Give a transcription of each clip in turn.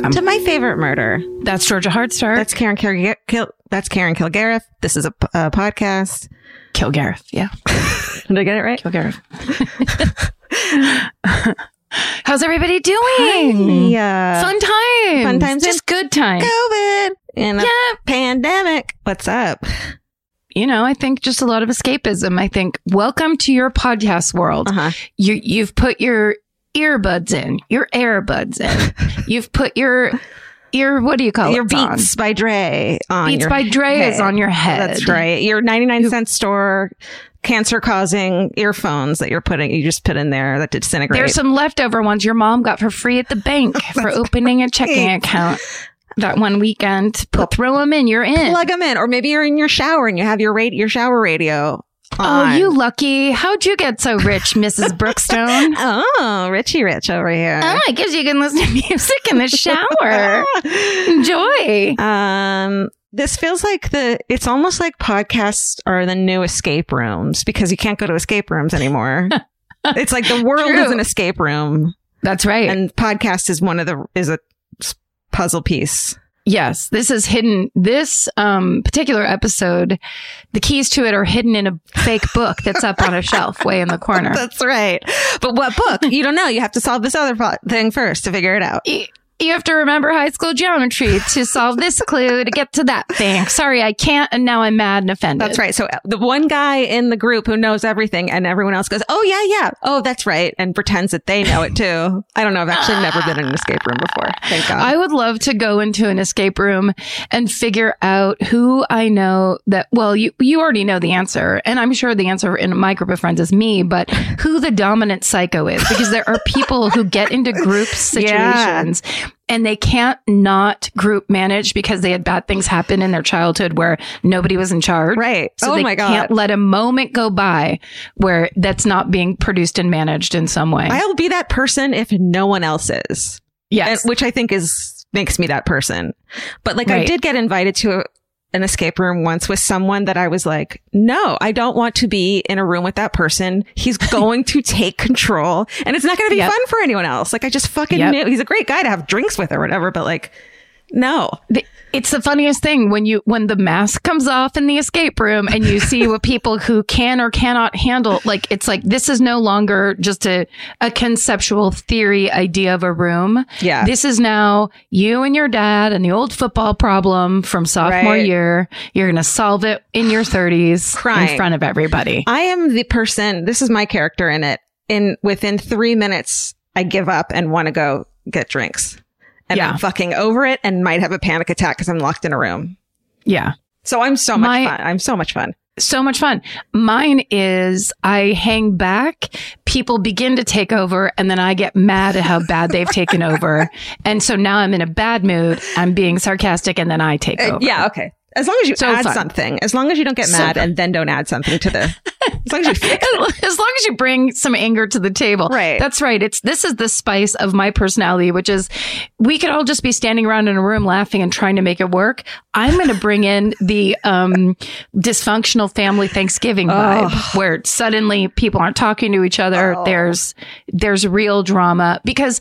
welcome to My Favorite Murder. That's Georgia Hardstar. That's Karen Kilgariff. This is a podcast. Kilgariff, yeah. Did I get it right? Kilgariff. How's everybody doing? Yeah. Fun times. Fun times. Just good times. COVID and a pandemic. What's up? You know, I think just a lot of escapism. I think, welcome to your podcast world. You've put your earbuds in, your airbuds in. You've put your what do you call it? Your Beats by Dre on Beats your by Dre head. is on your head. That's right. Your 99-cent store cancer-causing earphones that you just put in there that disintegrate. There's some leftover ones your mom got for free at the bank for opening a checking account. That one weekend, throw them in. You're in. Plug them in, or maybe you're in your shower and you have your shower radio on. Oh, you lucky! How'd you get so rich, Mrs. Brookstone? Oh, Richie Rich over here. Oh, I guess you can listen to music in the shower. Enjoy. This feels like it's almost like podcasts are the new escape rooms because you can't go to escape rooms anymore. It's like the world is an escape room. That's right. And podcast is a puzzle piece. Yes, this is hidden. This particular episode, the keys to it are hidden in a fake book that's up on a shelf way in the corner. That's right. But what book? You don't know. You have to solve this other thing first to figure it out. You have to remember high school geometry to solve this clue to get to that thing. Sorry, I can't. And now I'm mad and offended. That's right. So the one guy in the group who knows everything and everyone else goes, oh, yeah. Oh, that's right. And pretends that they know it too. I don't know. I've actually never been in an escape room before. Thank God. I would love to go into an escape room and figure out who I know that, well, you already know the answer. And I'm sure the answer in my group of friends is me, but who the dominant psycho is. Because there are people who get into group situations and they can't not group manage because they had bad things happen in their childhood where nobody was in charge. Right. So they can't let a moment go by where that's not being produced and managed in some way. I'll be that person if no one else is. Yes. Which I think makes me that person. But I did get invited to an escape room once with someone that I was like, no, I don't want to be in a room with that person. He's going to take control and it's not going to be fun for anyone else. I just fucking knew he's a great guy to have drinks with or whatever, but no. It's the funniest thing when the mask comes off in the escape room and you see what people who can or cannot handle, it's like, this is no longer just a conceptual theory idea of a room. Yeah. This is now you and your dad and the old football problem from sophomore year. You're going to solve it in your 30s in front of everybody. I am the person, this is my character in it. Within 3 minutes, I give up and want to go get drinks. And I'm fucking over it and might have a panic attack because I'm locked in a room. Yeah. So I'm so much fun. I'm so much fun. So much fun. Mine is I hang back, people begin to take over, and then I get mad at how bad they've taken over. And so now I'm in a bad mood. I'm being sarcastic and then I take over. Yeah. Okay. As long as you add something, as long as you don't get mad and then don't add something to as long as you bring some anger to the table. Right. That's right. This is the spice of my personality, which is we could all just be standing around in a room laughing and trying to make it work. I'm going to bring in the dysfunctional family Thanksgiving vibe where suddenly people aren't talking to each other. There's real drama because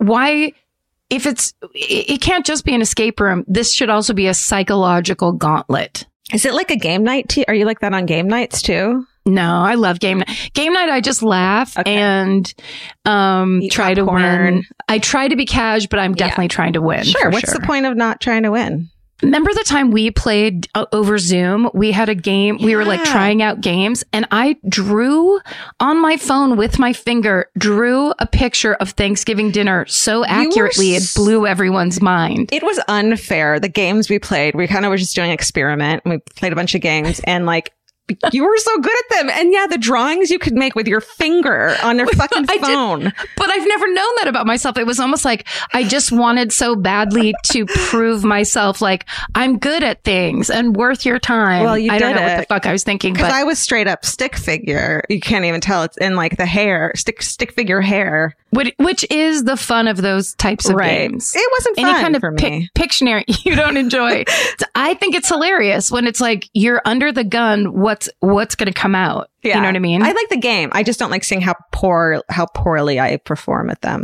if it can't just be an escape room. This should also be a psychological gauntlet. Is it like a game night? Are you like that on game nights too? No, I love game night. Game night, I just laugh and try to win. I try to be cash, but I'm definitely trying to win. Sure. What's the point of not trying to win? Remember the time we played over Zoom? We had a game. We were trying out games and I drew on my phone with my finger, drew a picture of Thanksgiving dinner so accurately it blew everyone's mind. It was unfair. The games we played, we kind of were just doing an experiment and we played a bunch of games and you were so good at them. And the drawings you could make with your finger on your fucking phone. But I've never known that about myself. It was almost like I just wanted so badly to prove myself I'm good at things and worth your time. Well, I don't know what the fuck I was thinking. Because I was straight up stick figure. You can't even tell. It's in the hair, stick figure hair. Which is the fun of those types of games. It wasn't fun Any kind of for me. Pictionary you don't enjoy. I think it's hilarious when it's you're under the gun. What's going to come out? Yeah. You know what I mean? I like the game. I just don't like seeing how poorly I perform at them.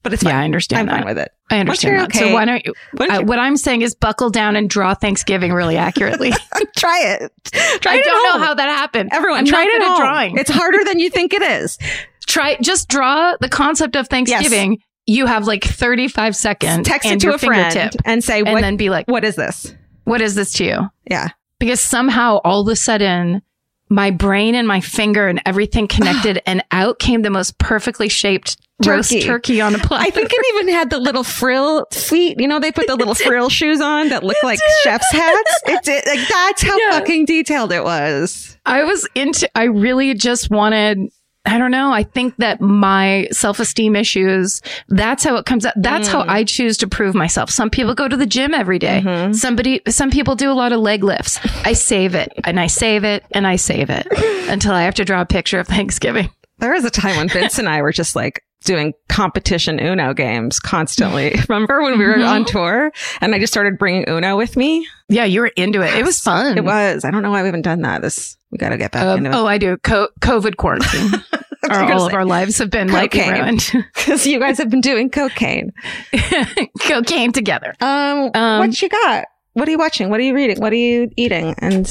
But it's fine. Yeah, I understand I'm fine with it. I understand that. Okay. So why don't you, what I'm saying is buckle down and draw Thanksgiving really accurately. Try it. I don't know how that happened. Everyone, try it at home. Drawing. It's harder than you think it is. Just draw the concept of Thanksgiving. Yes. You have like 35 seconds. Text it to a friend and say, and then be like, what is this? What is this to you? Yeah. Because somehow all of a sudden my brain and my finger and everything connected and out came the most perfectly shaped roast turkey on a platter. I think it even had the little frill feet. You know, they put the little frill shoes on that look like chef's hats. It did. Like, that's how fucking detailed it was. I really just wanted, I don't know. I think that my self-esteem issues, that's how it comes out. That's how I choose to prove myself. Some people go to the gym every day. Some people do a lot of leg lifts. I save it and I save it and I save it until I have to draw a picture of Thanksgiving. There was a time when Vince and I were just like doing competition Uno games constantly. Remember when we were on tour and I just started bringing Uno with me? Yeah, you were into it. It was fun. It was. I don't know why we haven't done that. We got to get back into it. Oh, I do. COVID quarantine. All of our lives have been like ruined. Because you guys have been doing cocaine. Cocaine together. What you got? What are you watching? What are you reading? What are you eating? And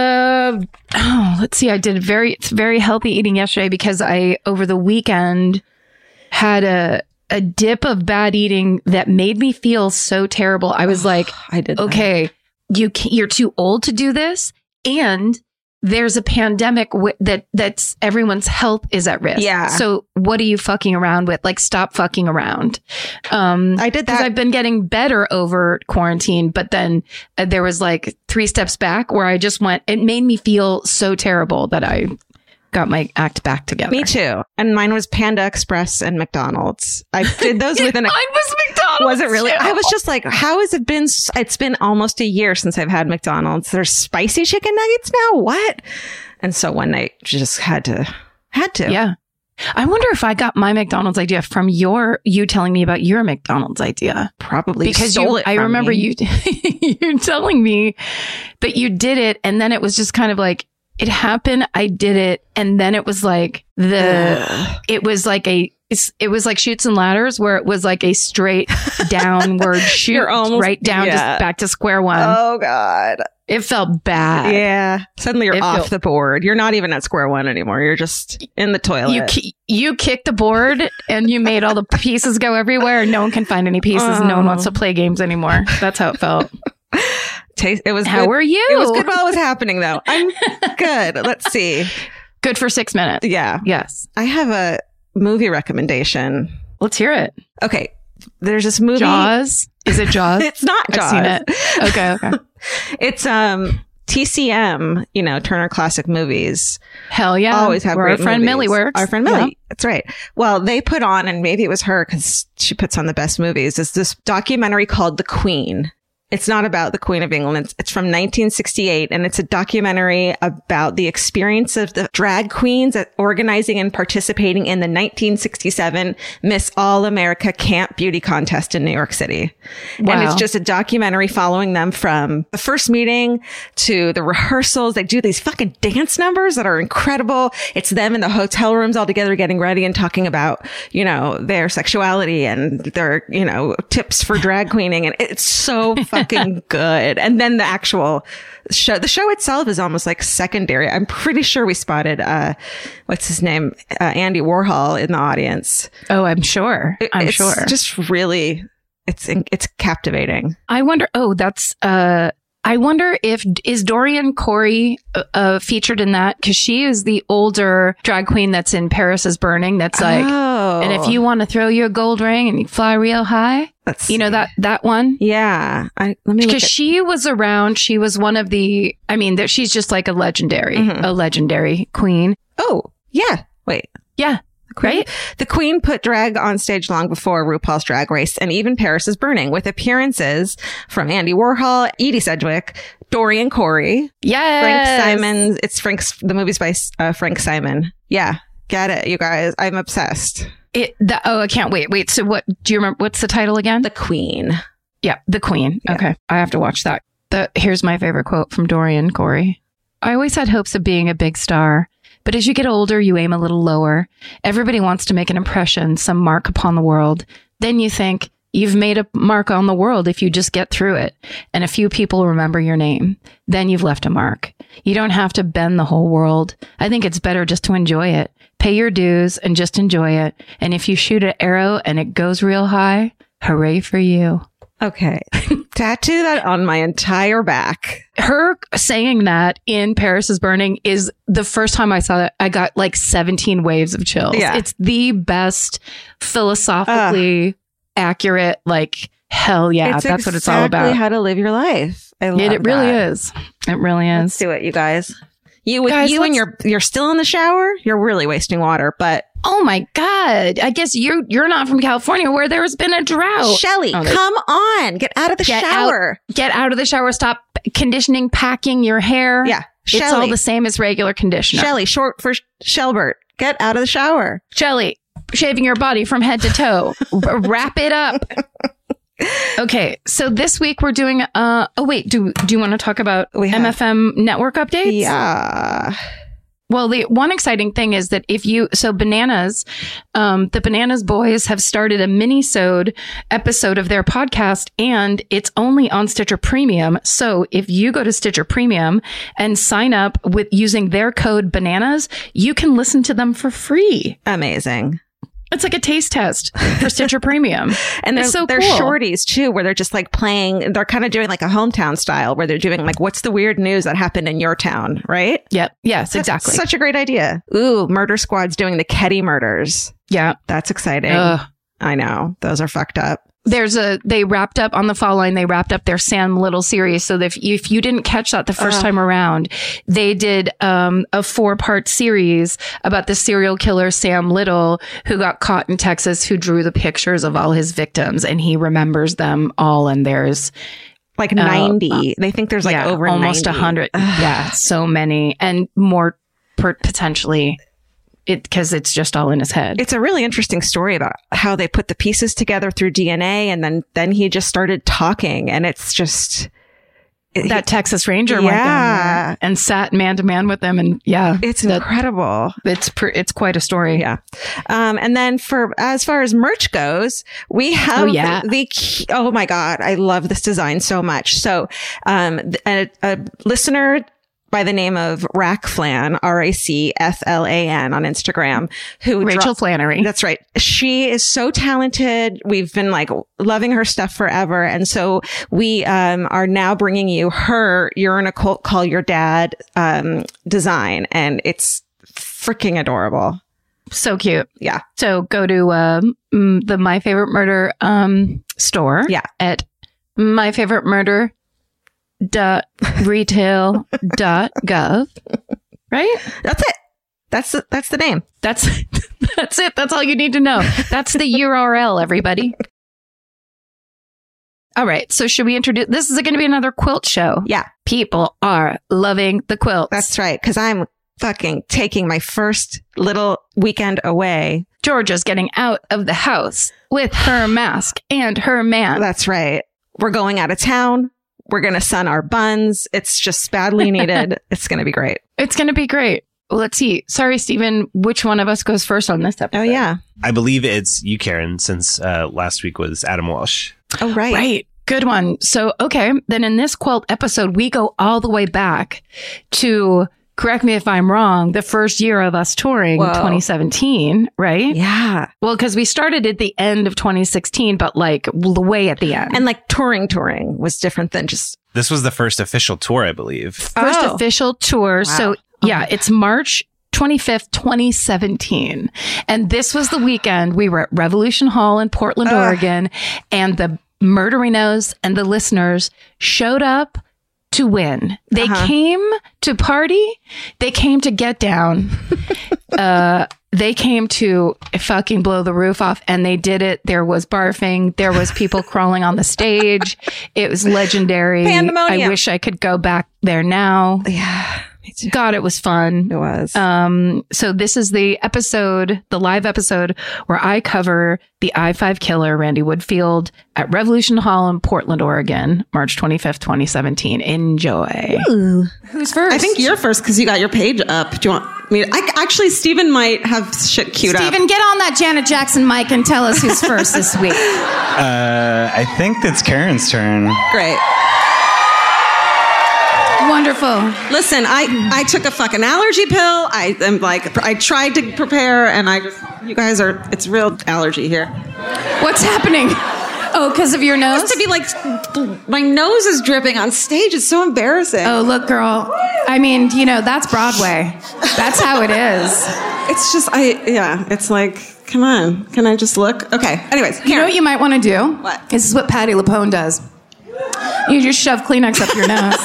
let's see. I did very healthy eating yesterday because I, over the weekend, had a dip of bad eating that made me feel so terrible. I was like, okay, you're too old to do this. And there's a pandemic that's everyone's health is at risk. Yeah. So what are you fucking around with? Like, stop fucking around. I did that. Because I've been getting better over quarantine, but then there was like 3 steps back where I just went, it made me feel so terrible that I got my act back together. Me too. And mine was Panda Express and McDonald's. I did those within mine was McDonald's. Was it really? Too. I was just like, how has it been? It's been almost a year since I've had McDonald's. There's spicy chicken nuggets now? What? And so one night just had to. Yeah. I wonder if I got my McDonald's idea from you telling me about your McDonald's idea. Probably because I remember you telling me that you did it, and then it was just kind of like, it happened. I did it. And then it was like it was like Chutes and Ladders, where it was like a straight downward shoot right down just back to square one. Oh God. It felt bad. Yeah. Suddenly you're off the board. You're not even at square one anymore. You're just in the toilet. You kicked the board and you made all the pieces go everywhere and no one can find any pieces. No one wants to play games anymore. That's how it felt. It was. How good. are you? It was good while it was happening, though. I'm good. Let's see. Good for 6 minutes. Yeah. Yes. I have a movie recommendation. Let's hear it. Okay. There's this movie. Jaws. Is it Jaws? It's not Jaws. I've seen it. Okay. It's TCM. Turner Classic Movies. Hell yeah. Always have where great our friend movies. Millie works. Our friend Millie. Yep. That's right. Well, they put on, and maybe it was her because she puts on the best movies. It's this documentary called The Queen. It's not about the Queen of England. It's from 1968, and it's a documentary about the experience of the drag queens at organizing and participating in the 1967 Miss All America Camp Beauty Contest in New York City. Wow. And it's just a documentary following them from the first meeting to the rehearsals. They do these fucking dance numbers that are incredible. It's them in the hotel rooms all together getting ready and talking about, their sexuality and their, tips for drag queening. And it's so fucking good. And then the actual show, the show itself is almost like secondary. I'm pretty sure we spotted, what's his name? Andy Warhol in the audience. Oh, I'm sure. It's just really, it's captivating. I wonder, I wonder is Dorian Corey featured in that? Because she is the older drag queen that's in Paris is Burning. That's like, and if you want to throw you a gold ring and you fly real high, that one. Yeah, because she was around. She was one of the. I mean, she's just like a legendary queen. Oh yeah, wait, yeah. Right? The Queen put drag on stage long before RuPaul's Drag Race and even Paris is Burning, with appearances from Andy Warhol, Edie Sedgwick, Dorian Corey, yes, Frank Simons. It's the movie's by Frank Simon. Yeah, get it, you guys. I'm obsessed. I can't wait. Wait, so what? Do you remember? What's the title again? The Queen. Yeah, The Queen. Yeah. Okay, I have to watch that. Here's my favorite quote from Dorian Corey. I always had hopes of being a big star. But as you get older, you aim a little lower. Everybody wants to make an impression, some mark upon the world. then you think you've made a mark on the world if you just get through it. And a few people remember your name. Then you've left a mark. You don't have to bend the whole world. I think it's better just to enjoy it. Pay your dues and just enjoy it. And if you shoot an arrow and it goes real high, hooray for you. Okay. Tattoo that on my entire back. Her saying that in Paris is Burning is the first time I saw it. I got like 17 waves of chills. Yeah. It's the best philosophically accurate, like, hell yeah. That's what it's all about. Exactly how to live your life. I love it really is. It really is. Let's do it, you guys. And you're still in the shower, you're really wasting water, but oh my God. I guess you're not from California where there's been a drought. Shelly, come on. Get out of the shower. Get out of the shower. Stop conditioning, packing your hair. Yeah. It's all the same as regular conditioner. Shelly, short for Shelbert. Get out of the shower. Shelly, shaving your body from head to toe. Wrap it up. Okay, so this week we're doing do you want to talk about MFM network updates? Yeah. Well, the one exciting thing is that Bananas, the Bananas boys have started a mini-sode episode of their podcast, and it's only on Stitcher Premium. So if you go to Stitcher Premium and sign up with using their code BANANAS, you can listen to them for free. Amazing. It's like a taste test for Stitcher Premium. And they're cool. shorties too, where they're just like playing, they're kind of doing like a hometown style where they're doing like, what's the weird news that happened in your town, right? Yep. Yes, exactly. Such a great idea. Ooh, Murder Squad's doing the Ketty murders. Yeah. That's exciting. I know. Those are fucked up. They wrapped up on the fall line. They wrapped up their Sam Little series. So that if you didn't catch that the first time around, they did a 4-part series about the serial killer Sam Little, who got caught in Texas, who drew the pictures of all his victims, and he remembers them all. And there's like 90. They think there's like over almost 90. 100. Yeah, so many and more potentially. Because it's just all in his head. It's a really interesting story about how they put the pieces together through DNA, and then he just started talking, and it's just that Texas Ranger went down there and sat man to man with them, and it's incredible. It's quite a story. Yeah. And then as far as merch goes, we have oh my God, I love this design so much. So a listener by the name of Racflan, RACFLAN on Instagram, Rachel Flannery. That's right. She is so talented. We've been like loving her stuff forever. And so we are now bringing you her You're in a Cult, Call Your Dad design. And it's freaking adorable. So cute. Yeah. So go to the My Favorite Murder store at myfavoritemurder.retail.gov. Right? That's it. That's the name. That's it. That's all you need to know. That's the URL, everybody. All right. So should we introduce? This is going to be another quilt show. Yeah. People are loving the quilts. That's right. Because I'm fucking taking my first little weekend away. Georgia's getting out of the house with her mask and her man. That's right. We're going out of town. We're going to sun our buns. It's just badly needed. It's going to be great. It's going to be great. Well, let's see. Sorry, Stephen. Which one of us goes first on this episode? Oh, yeah. I believe it's you, Karen, since last week was Adam Walsh. Oh, right. Right. Good one. So, okay. Then in this quilt episode, we go all the way back to, correct me if I'm wrong, the first year of us touring, 2017, right? Yeah. Well, because we started at the end of 2016, but like way at the end. And like touring was different than just... This was the first official tour, I believe. First official tour. Wow. So it's March 25th, 2017. And this was the weekend we were at Revolution Hall in Portland, Oregon, and the Murderinos and the listeners showed up to win. They came to party. They came to get down. They came to fucking blow the roof off, and they did it. There was barfing. There was people crawling on the stage. It was legendary. Pandemonium. I wish I could go back there now. Yeah. God, it was fun. It was. So this is the live episode where I cover the I-5 killer, Randy Woodfield, at Revolution Hall in Portland, Oregon, March 25th, 2017. Enjoy. Ooh. Who's first? I think you're first because you got your page up. Do you want me? Actually, Stephen might have shit queued up. Stephen, get on that Janet Jackson mic and tell us who's first this week. I think it's Karen's turn. Great. Wonderful. Listen, I took a fucking allergy pill. I tried to prepare, and you guys it's real allergy here. What's happening? Oh, because of your nose? To be like, my nose is dripping on stage. It's so embarrassing. Oh, look, girl. I mean, that's Broadway. That's how it is. It's just, it's like, come on. Can I just look? Okay. Anyways, You know what you might want to do? What? This is what Patti LuPone does. You just shove Kleenex up your nose.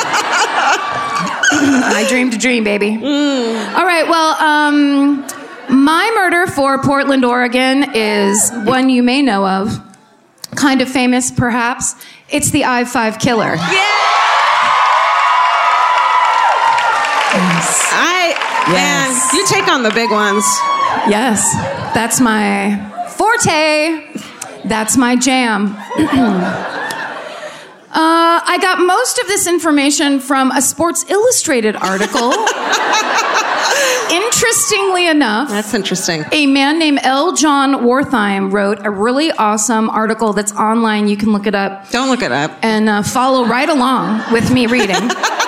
I dreamed a dream, baby. All right, well, my murder for Portland, Oregon is one you may know of. Kind of famous, perhaps. It's the I-5 killer. Yeah! Yes. Man, you take on the big ones. Yes, that's my forte. That's my jam. I got most of this information from a Sports Illustrated article. Interestingly enough, That's interesting. a man named L. John Wertheim wrote a really awesome article that's online. You can look it up. Don't look it up. And follow right along with me reading.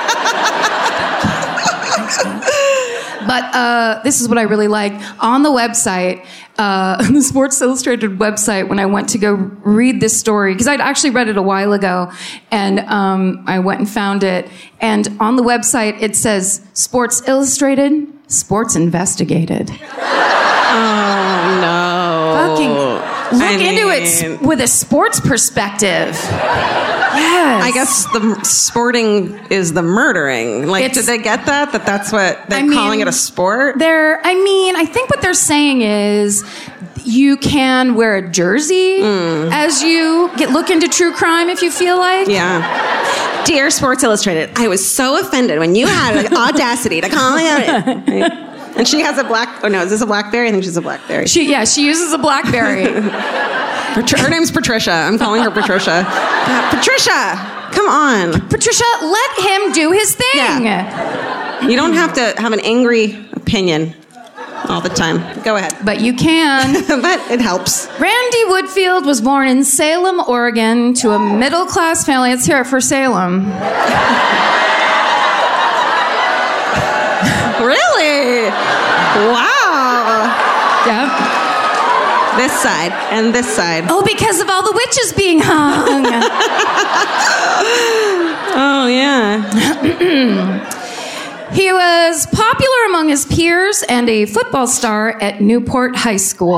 But this is what I really like. On the website, the Sports Illustrated website, when I went to go read this story, because I'd actually read it a while ago, and I went and found it. And on the website, it says, Sports Illustrated, Sports Investigated. Oh, no. Fucking look into it with a sports perspective. Yes. I guess the sporting is the murdering. Like, did they get that? That's what they're calling it a sport? I think what they're saying is you can wear a jersey as you look into true crime if you feel like. Yeah. Dear Sports Illustrated, I was so offended when you had the audacity to call me out. And she has is this a BlackBerry? I think she's a BlackBerry. She uses a BlackBerry. Her name's Patricia. I'm calling her Patricia. Patricia, come on. Patricia, let him do his thing. Yeah. You don't have to have an angry opinion all the time. Go ahead. But you can. But it helps. Randy Woodfield was born in Salem, Oregon, to a middle-class family. Let's hear it for Salem. Really? Wow. Yep. This side and this side. Oh, because of all the witches being hung. Oh, yeah. He was popular among his peers and a football star at Newport High School.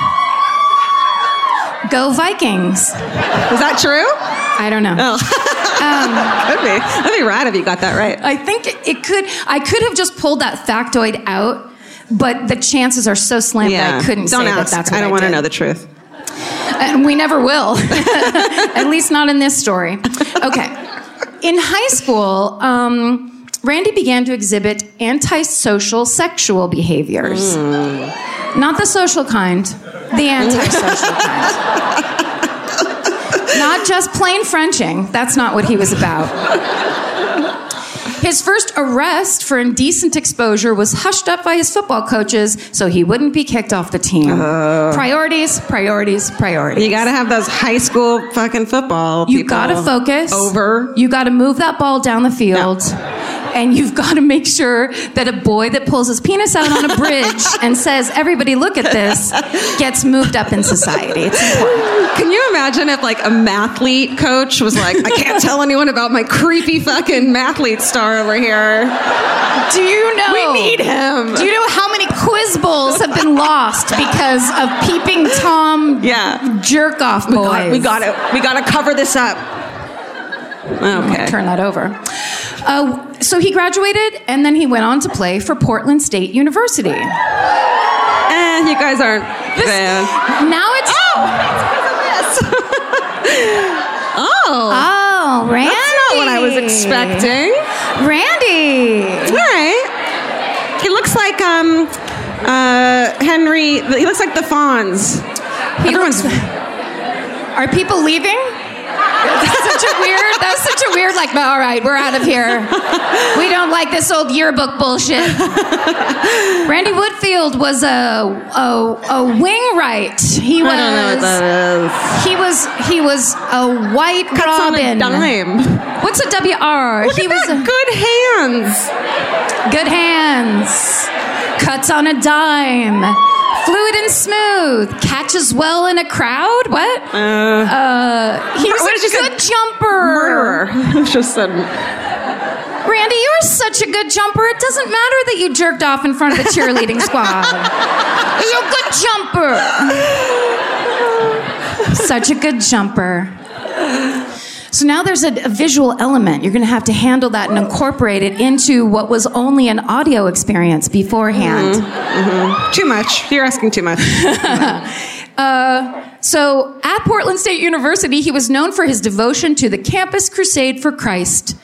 Go Vikings. Is that true? I don't know. Oh. Could be. That'd be rad if you got that right. I think it could. I could have just pulled that factoid out, but the chances are so slim that I couldn't say ask. That's what I don't want to did. know the truth. And we never will. At least not in this story. Okay. In high school, Randy began to exhibit antisocial sexual behaviors. Not the social kind, the antisocial kind. Not just plain Frenching. That's not what he was about. His first arrest for indecent exposure was hushed up by his football coaches so he wouldn't be kicked off the team. Priorities, priorities, priorities. You got to have those high school fucking football people. You got to focus. Over. You got to move that ball down the field. No. And you've got to make sure that a boy that pulls his penis out on a bridge and says, everybody look at this, gets moved up in society. It's important. Can you imagine if like a mathlete coach was like, I can't tell anyone about my creepy fucking mathlete star over here. Do you know? We need him. Do you know how many quiz bowls have been lost because of peeping Tom jerk off boys? We got to cover this up. Okay. Turn that over. So he graduated, and then he went on to play for Portland State University. You guys aren't bad. Now it's... Oh, Randy. that's not what I was expecting. Randy. right. He looks like Henry. He looks like the Fonz. Are people leaving? That's such a weird, like, all right, we're out of here. We don't like this old yearbook bullshit. Randy Woodfield was a wing right. I don't know what that is. He was a white Cuts robin. on a dime. What's a WR? Look at that. Good hands. Cuts on a dime. Fluid and smooth. Catches well in a crowd. What? He was a good jumper. Murderer. Just said. Randy, you are such a good jumper. It doesn't matter that you jerked off in front of the cheerleading squad. You're a good jumper. Such a good jumper. So now there's a visual element. You're going to have to handle that and incorporate it into what was only an audio experience beforehand. Too much. You're asking too much. So at Portland State University, he was known for his devotion to the Campus Crusade for Christ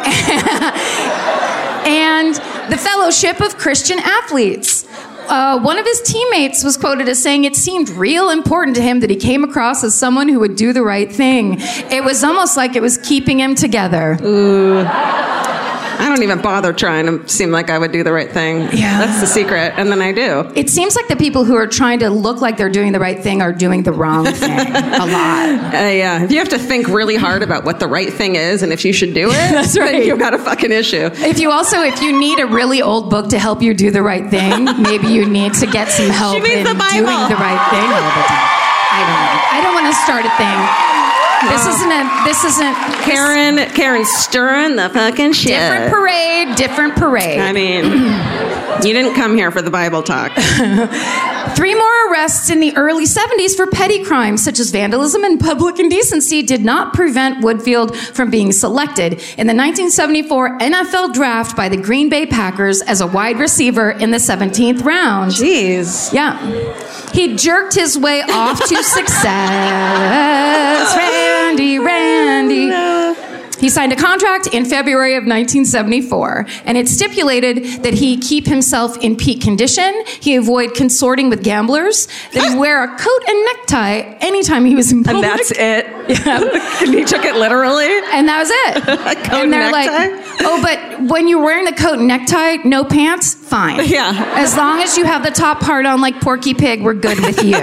and the Fellowship of Christian Athletes. One of his teammates was quoted as saying it seemed real important to him that he came across as someone who would do the right thing. It was almost like it was keeping him together. Ooh. I don't even bother trying to seem like I would do the right thing. Yeah. That's the secret, and then I do. It seems like the people who are trying to look like they're doing the right thing are doing the wrong thing a lot. Yeah, if you have to think really hard about what the right thing is and if you should do it, That's right. then you've got a fucking issue. If you need a really old book to help you do the right thing, maybe you need to get some help in doing the right thing all the time. I don't want to start a thing. This isn't Karen's stirring the fucking shit. Different parade. I mean, you didn't come here for the Bible talk. 3 more arrests in the early 70s for petty crimes such as vandalism and public indecency did not prevent Woodfield from being selected in the 1974 NFL draft by the Green Bay Packers as a wide receiver in the 17th round. Jeez. Yeah. He jerked his way off to success. Randy. He signed a contract in February of 1974, and it stipulated that he keep himself in peak condition, he avoid consorting with gamblers, that he wear a coat and necktie anytime he was in public. And that's it? Yeah. And he took it literally? And that was it. Coat and they're necktie? like, oh, but when you're wearing the coat and necktie, no pants, fine. Yeah. As long as you have the top part on like Porky Pig, we're good with you.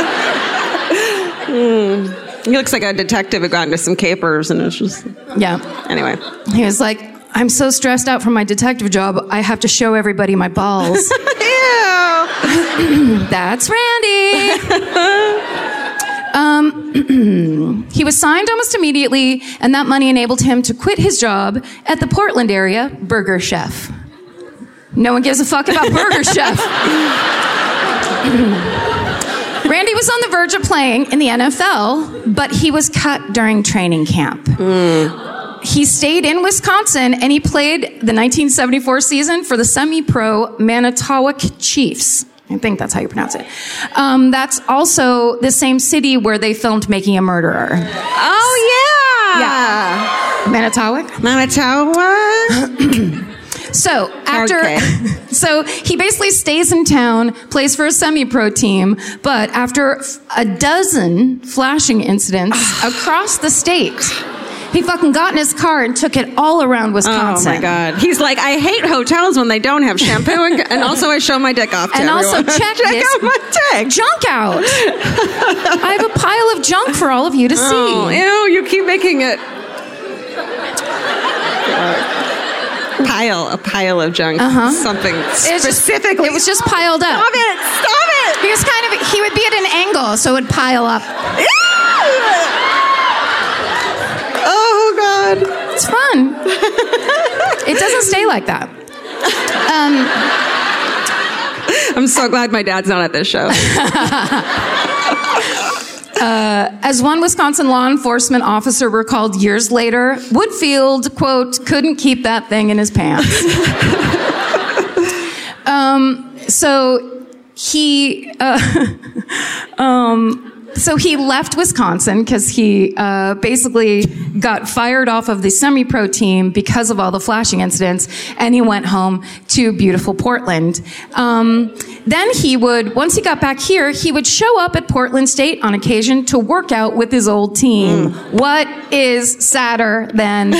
He looks like a detective who got into some capers, and it's just... Yeah. Anyway. He was like, I'm so stressed out from my detective job, I have to show everybody my balls. Ew. That's Randy. He was signed almost immediately, and that money enabled him to quit his job at the Portland area Burger Chef. No one gives a fuck about Burger Chef. Randy was on the verge of playing in the NFL, but he was cut during training camp. He stayed in Wisconsin, and he played the 1974 season for the semi-pro Manitowoc Chiefs. I think that's how you pronounce it. That's also the same city where they filmed Making a Murderer. Oh, yeah. Manitowoc? Manitowoc? So Okay. So he basically stays in town, plays for a semi-pro team, but after a dozen flashing incidents across the state, he fucking got in his car and took it all around Wisconsin. Oh my God. He's like, I hate hotels when they don't have shampoo, and also I show my dick off to And everyone. also check this out my dick. junk out. I have a pile of junk for all of you to see. Oh, ew, you keep making it. A pile of junk. Something specifically. It was just piled up. Stop it! He was he would be at an angle, so it would pile up. Oh, God. It's fun. It doesn't stay like that. I'm so glad my dad's not at this show. As one Wisconsin law enforcement officer recalled years later, Woodfield, quote, couldn't keep that thing in his pants. So he, So he left Wisconsin because he basically got fired off of the semi-pro team because of all the flashing incidents, and he went home to beautiful Portland. Then he would, once he got back here, he would show up at Portland State on occasion to work out with his old team. What is sadder than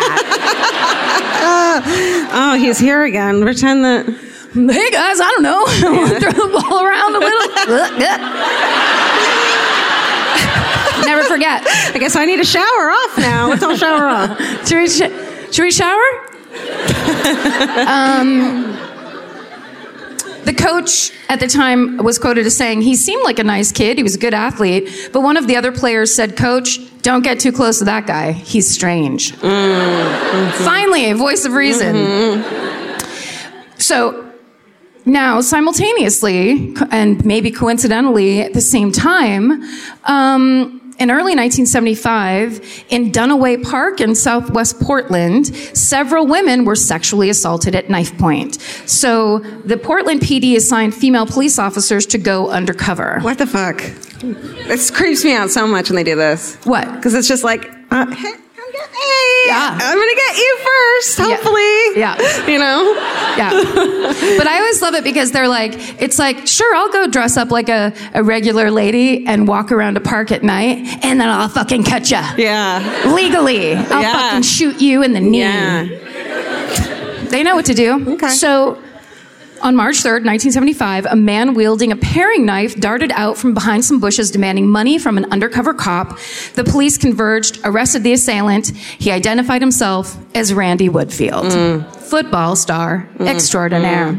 that? Oh, he's here again. Pretend that... Hey guys, I don't know. I want to throw the ball around a little. Never forget. I guess I need to shower off now. Let's all shower off. Should we shower? The coach at the time was quoted as saying, he seemed like a nice kid. He was a good athlete. But one of the other players said, Coach, don't get too close to that guy. He's strange. Finally, a voice of reason. So now, simultaneously, and maybe coincidentally at the same time, in early 1975, in Dunaway Park in southwest Portland, several women were sexually assaulted at knife point. So the Portland PD assigned female police officers to go undercover. What the fuck? This creeps me out so much when they do this. What? Because it's just like, hey, Yeah. I'm going to get you first, hopefully. Yeah. You know? Yeah. But I always love it because they're like, it's like, sure, I'll go dress up like a regular lady and walk around a park at night, and then I'll fucking cut ya. Yeah. Legally. I'll fucking shoot you in the knee. Yeah. They know what to do. Okay. So, on March 3rd, 1975, a man wielding a paring knife darted out from behind some bushes demanding money from an undercover cop. The police converged, arrested the assailant. He identified himself as Randy Woodfield, football star extraordinaire.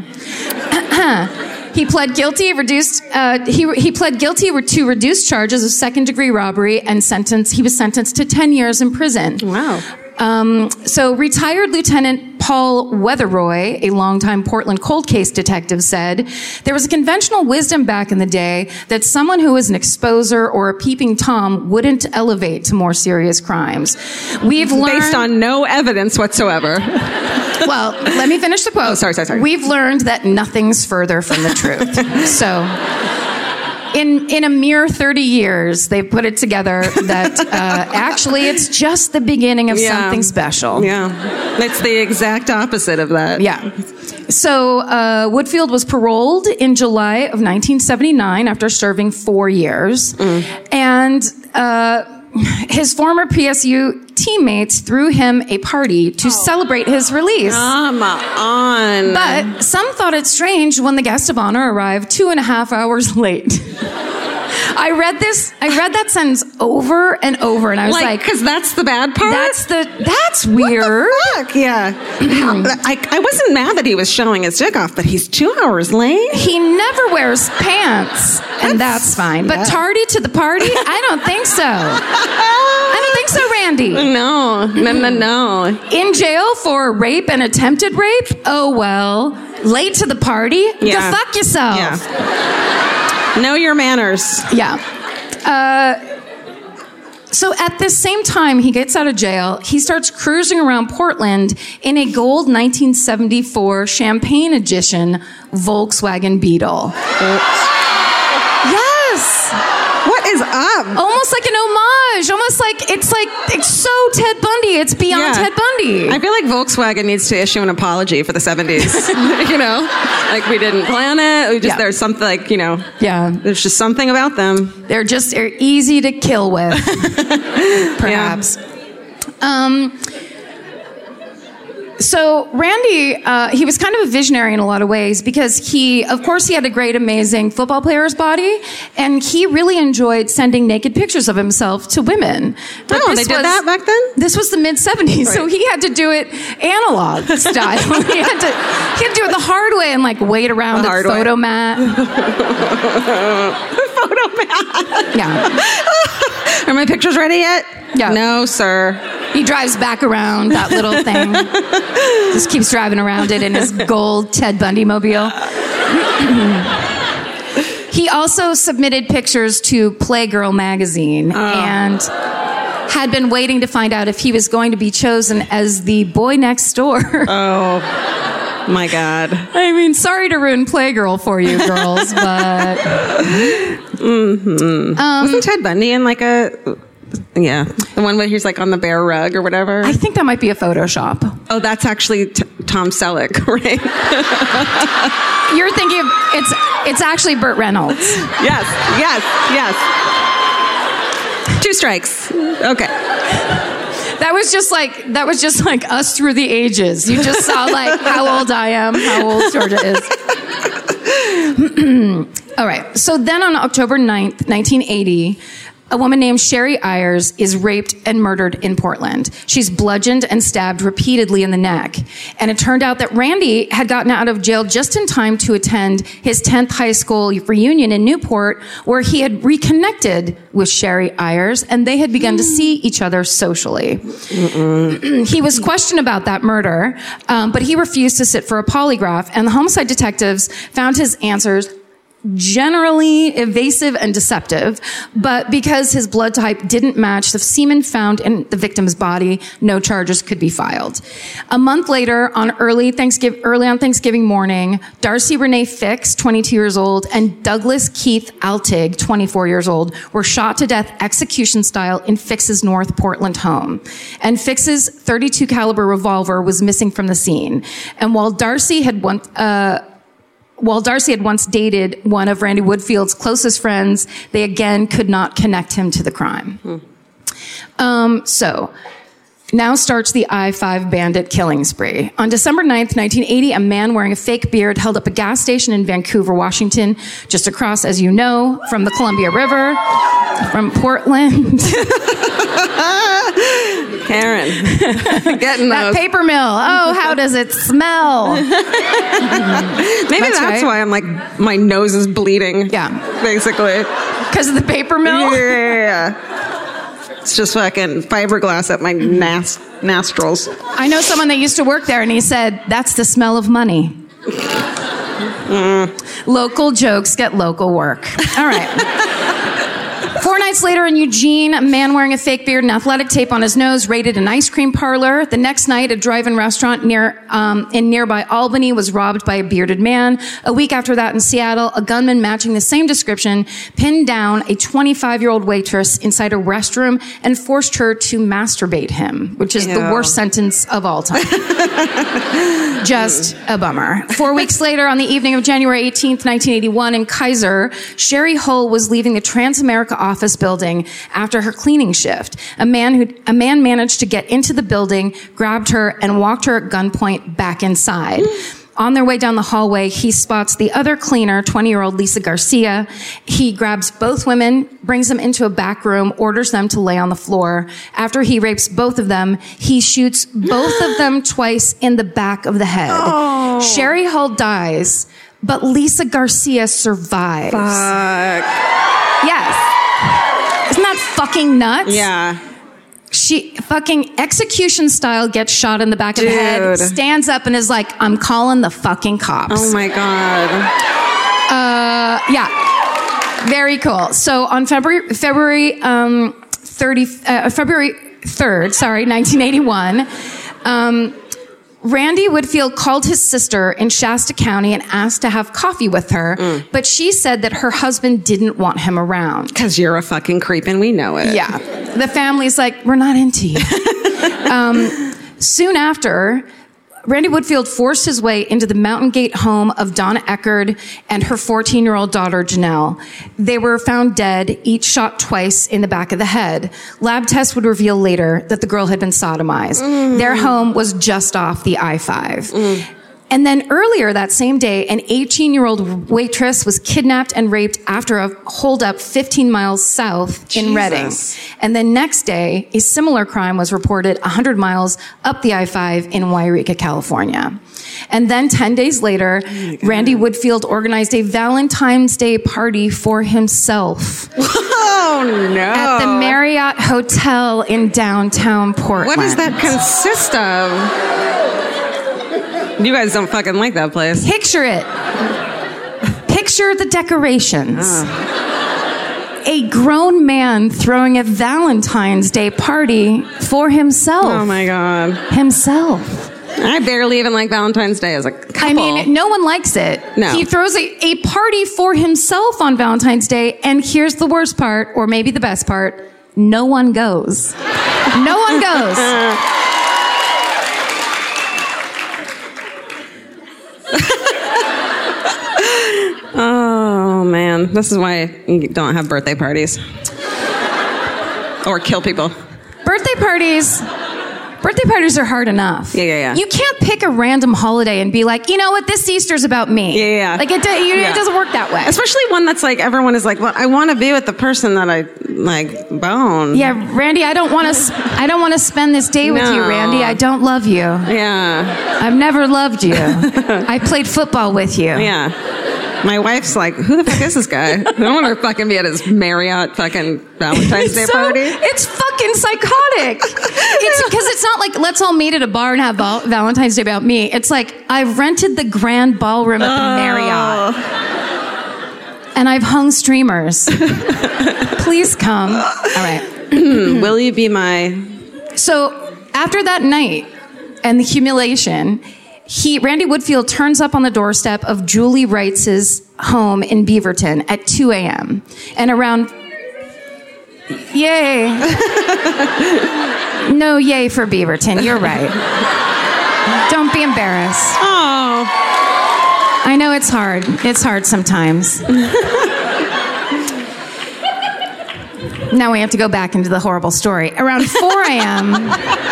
He pled guilty, he pled guilty to reduced charges of second-degree robbery, and he was sentenced to 10 years in prison. Wow. So retired Lieutenant Paul Weatheroy, a longtime Portland cold case detective, said, there was a conventional wisdom back in the day that someone who was an exposer or a peeping Tom wouldn't elevate to more serious crimes. We've learned... Based on no evidence whatsoever. Well, let me finish the quote. Oh, sorry. We've learned that nothing's further from the truth. So... In a mere 30 years, they've put it together that actually it's just the beginning of something special. Yeah. It's the exact opposite of that. Yeah. So Woodfield was paroled in July of 1979 after serving 4 years. And his former PSU teammates threw him a party to celebrate his release. Come on. But some thought it strange when the guest of honor arrived 2.5 hours late. I read that sentence over and over, and I was like, because that's the bad part? That's weird. What the fuck? Yeah. I wasn't mad that he was showing his dick off, but he's 2 hours late? He never wears pants, and that's fine. But tardy to the party? I don't think so. I don't think so, Randy. No. In jail for rape and attempted rape? Oh, well. Late to the party? Yeah. Go fuck yourself. Yeah. Know your manners. Yeah. So at the same time he gets out of jail, he starts cruising around Portland in a gold 1974 Champagne edition Volkswagen Beetle. Yes. What is up? Almost like an homage. Almost like it's so Ted Bundy. It's beyond Ted Bundy. I feel like Volkswagen needs to issue an apology for the 70s. You know, like we didn't plan it. There's something like, you know. Yeah. There's just something about them. They're easy to kill with. Perhaps. Yeah. So Randy, he was kind of a visionary in a lot of ways because of course he had a great, amazing football player's body, and he really enjoyed sending naked pictures of himself to women. But they did that back then? This was the mid-70s, right. So he had to do it analog style. he had to do it the hard way and like wait around the photo mat. Photo mat. Yeah. Are my pictures ready yet? Yeah. No, sir. He drives back around that little thing. Just keeps driving around it in his gold Ted Bundy mobile. He also submitted pictures to Playgirl magazine and had been waiting to find out if he was going to be chosen as the boy next door. My God. I mean, sorry to ruin Playgirl for you girls, but... Wasn't Ted Bundy in like the one where he's like on the bear rug or whatever? I think that might be a Photoshop. Oh, that's actually Tom Selleck, right? You're thinking of, it's actually Burt Reynolds. Yes. 2 strikes. Okay. That was just like us through the ages. You just saw like how old I am, how old Georgia is. All right. So then on October 9th, 1980, a woman named Sherry Ayers is raped and murdered in Portland. She's bludgeoned and stabbed repeatedly in the neck. And it turned out that Randy had gotten out of jail just in time to attend his 10th high school reunion in Newport, where he had reconnected with Sherry Ayers, and they had begun to see each other socially. He was questioned about that murder, but he refused to sit for a polygraph, and the homicide detectives found his answers generally evasive and deceptive, but because his blood type didn't match the semen found in the victim's body, no charges could be filed. A month later, early on Thanksgiving morning, Darcy Renee Fix, 22 years old, and Douglas Keith Altig, 24 years old, were shot to death execution style in Fix's North Portland home. And Fix's .32 caliber revolver was missing from the scene. And while Darcy had once dated one of Randy Woodfield's closest friends, they again could not connect him to the crime. So now starts the I-5 bandit killing spree. On December 9th, 1980, a man wearing a fake beard held up a gas station in Vancouver, Washington, just across, as you know, from the Columbia River, from Portland. Karen, getting that those. paper mill. Oh, how does it smell? Maybe that's right. why I'm like, my nose is bleeding. Yeah. Basically. Because of the paper mill? Yeah. It's just fucking fiberglass up my nostrils. I know someone that used to work there, and he said, that's the smell of money. Local jokes get local work. All right. 4 nights later in Eugene, a man wearing a fake beard and athletic tape on his nose raided an ice cream parlor. The next night, a drive-in restaurant in nearby Albany was robbed by a bearded man. A week after that in Seattle, a gunman matching the same description pinned down a 25-year-old waitress inside a restroom and forced her to masturbate him, which is the worst sentence of all time. Just a bummer. 4 weeks later, on the evening of January 18th, 1981, in Kaiser, Sherry Hull was leaving the Transamerica office building after her cleaning shift. A man managed to get into the building, grabbed her, and walked her at gunpoint back inside. On their way down the hallway, he spots the other cleaner, 20-year-old Lisa Garcia. He grabs both women, brings them into a back room, orders them to lay on the floor. After he rapes both of them, he shoots both of them twice in the back of the head. Oh. Sherry Hull dies, but Lisa Garcia survives. Fuck. Yes. Isn't that fucking nuts? Yeah. She fucking execution style gets shot in the back of the head, stands up and is like, I'm calling the fucking cops. Oh my God. Yeah. Very cool. So on February 3rd, 1981, Randy Woodfield called his sister in Shasta County and asked to have coffee with her, but she said that her husband didn't want him around. Because you're a fucking creep and we know it. Yeah. The family's like, we're not into you. Soon after, Randy Woodfield forced his way into the Mountain Gate home of Donna Eckerd and her 14-year-old daughter, Janelle. They were found dead, each shot twice in the back of the head. Lab tests would reveal later that the girl had been sodomized. Their home was just off the I-5. And then earlier that same day, an 18-year-old waitress was kidnapped and raped after a holdup 15 miles south in Redding. And the next day, a similar crime was reported 100 miles up the I-5 in Wairika, California. And then 10 days later, Randy Woodfield organized a Valentine's Day party for himself. Oh, no. At the Marriott Hotel in downtown Portland. What does that consist of? You guys don't fucking like that place. Picture it. Picture the decorations. A grown man throwing a Valentine's Day party for himself. Oh my God. Himself. I barely even like Valentine's Day as a couple. I mean, no one likes it. No. He throws a party for himself on Valentine's Day, and here's the worst part, or maybe the best part, no one goes. No one goes. Oh, man. This is why you don't have birthday parties. Or kill people. Birthday parties are hard enough. Yeah. You can't pick a random holiday and be like, you know what, this Easter's about me. Yeah. Like, it doesn't work that way. Especially one that's like, everyone is like, well, I want to be with the person that I, like, bone. Yeah, Randy, I don't want to spend this day with you, Randy. I don't love you. Yeah. I've never loved you. I played football with you. Yeah. My wife's like, who the fuck is this guy? I don't want to fucking be at his Marriott fucking Valentine's Day party. It's fucking psychotic. It's because it's not like, let's all meet at a bar and have Valentine's Day about me. It's like, I've rented the grand ballroom at the Marriott. And I've hung streamers. Please come. All right. Will you be my... So after that night and the humiliation, Randy Woodfield turns up on the doorstep of Julie Wright's home in Beaverton at 2 a.m. And around... Yay. No yay for Beaverton. You're right. Don't be embarrassed. Oh. I know it's hard. It's hard sometimes. Now we have to go back into the horrible story. Around 4 a.m.,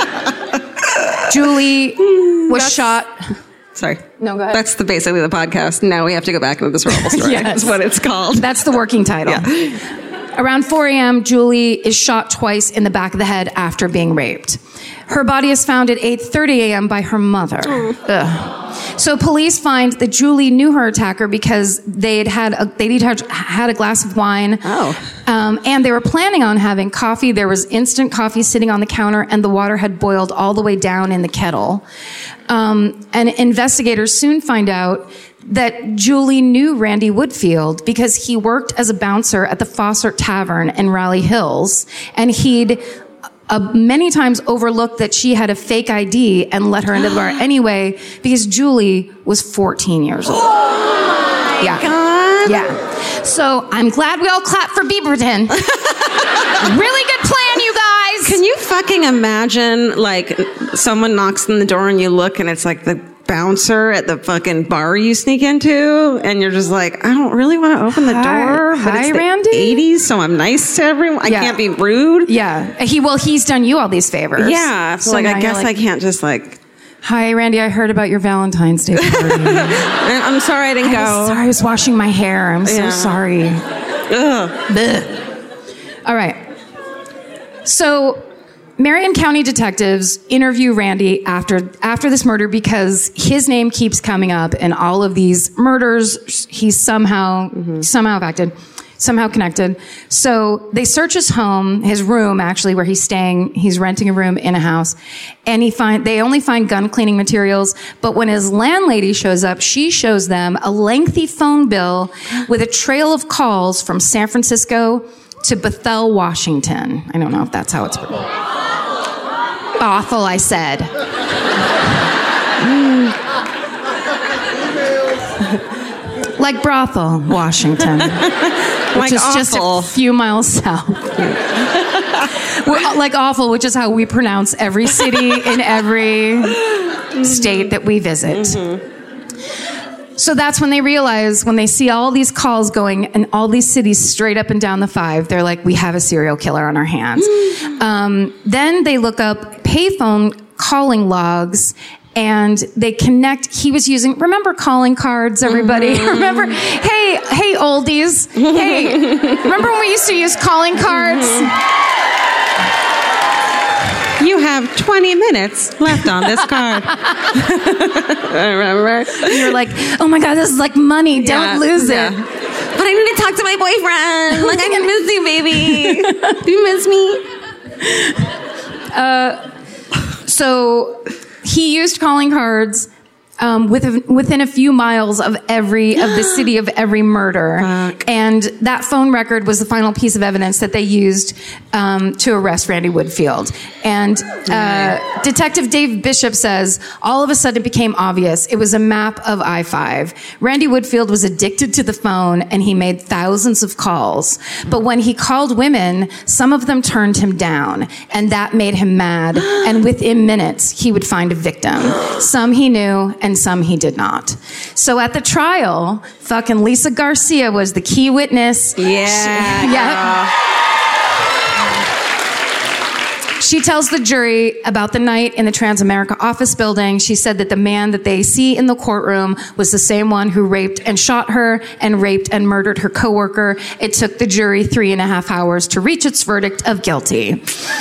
Julie was shot. Sorry. No, go ahead. That's basically the podcast. Now we have to go back into this horrible story. Yes. That's what it's called. That's the working title. Yeah. Around 4 a.m., Julie is shot twice in the back of the head after being raped. Her body is found at 8:30 a.m. by her mother. Ugh. So police find that Julie knew her attacker because they'd had a glass of wine. And they were planning on having coffee. There was instant coffee sitting on the counter, and the water had boiled all the way down in the kettle. And investigators soon find out that Julie knew Randy Woodfield because he worked as a bouncer at the Fossart Tavern in Raleigh Hills, and he'd many times overlooked that she had a fake ID and let her into the bar anyway because Julie was 14 years old. Yeah. God. Yeah. So I'm glad we all clapped for Beaverton. Really good plan, you guys. Can you fucking imagine, like, someone knocks on the door and you look and it's like the bouncer at the fucking bar you sneak into, and you're just like, I don't really want to open the door, but it's the Randy? 80s, so I'm nice to everyone. Yeah. I can't be rude. Yeah. He's done you all these favors. Yeah. So like, I guess I can't just like, hi, Randy, I heard about your Valentine's Day party. I'm sorry I didn't go. Sorry, I was washing my hair. I'm so sorry. Ugh. Blech. All right. So Marion County detectives interview Randy after this murder because his name keeps coming up in all of these murders. He's somehow connected. So they search his home, his room actually, where he's staying. He's renting a room in a house, and they only find gun cleaning materials. But when his landlady shows up, she shows them a lengthy phone bill with a trail of calls from San Francisco to Bethel, Washington. I don't know if that's how it's pronounced. Awful, I said. Like brothel, Washington, which is awful. just a few miles south. Like awful, which is how we pronounce every city in every state that we visit. So that's when they realize, when they see all these calls going in all these cities straight up and down the 5, they're like, we have a serial killer on our hands. Then they look up payphone calling logs, and they connect. He was using, remember calling cards, everybody? Remember, hey, oldies. Hey, remember when we used to use calling cards? You have 20 minutes left on this card. Remember? You're like, oh my God, this is like money. Don't lose it. But I need to talk to my boyfriend. Like, I can miss you, baby. Do you miss me? So he used calling cards within a few miles of the city of every murder. Fuck. And that phone record was the final piece of evidence that they used to arrest Randy Woodfield. And Detective Dave Bishop says, all of a sudden it became obvious. It was a map of I-5. Randy Woodfield was addicted to the phone and he made thousands of calls. But when he called women, some of them turned him down. And that made him mad. And within minutes, he would find a victim. Some he knew and some he did not. So at the trial, fucking Lisa Garcia was the key witness. Yeah. She tells the jury about the night in the Transamerica office building. She said that the man that they see in the courtroom was the same one who raped and shot her and raped and murdered her coworker. It took the jury 3.5 hours to reach its verdict of guilty.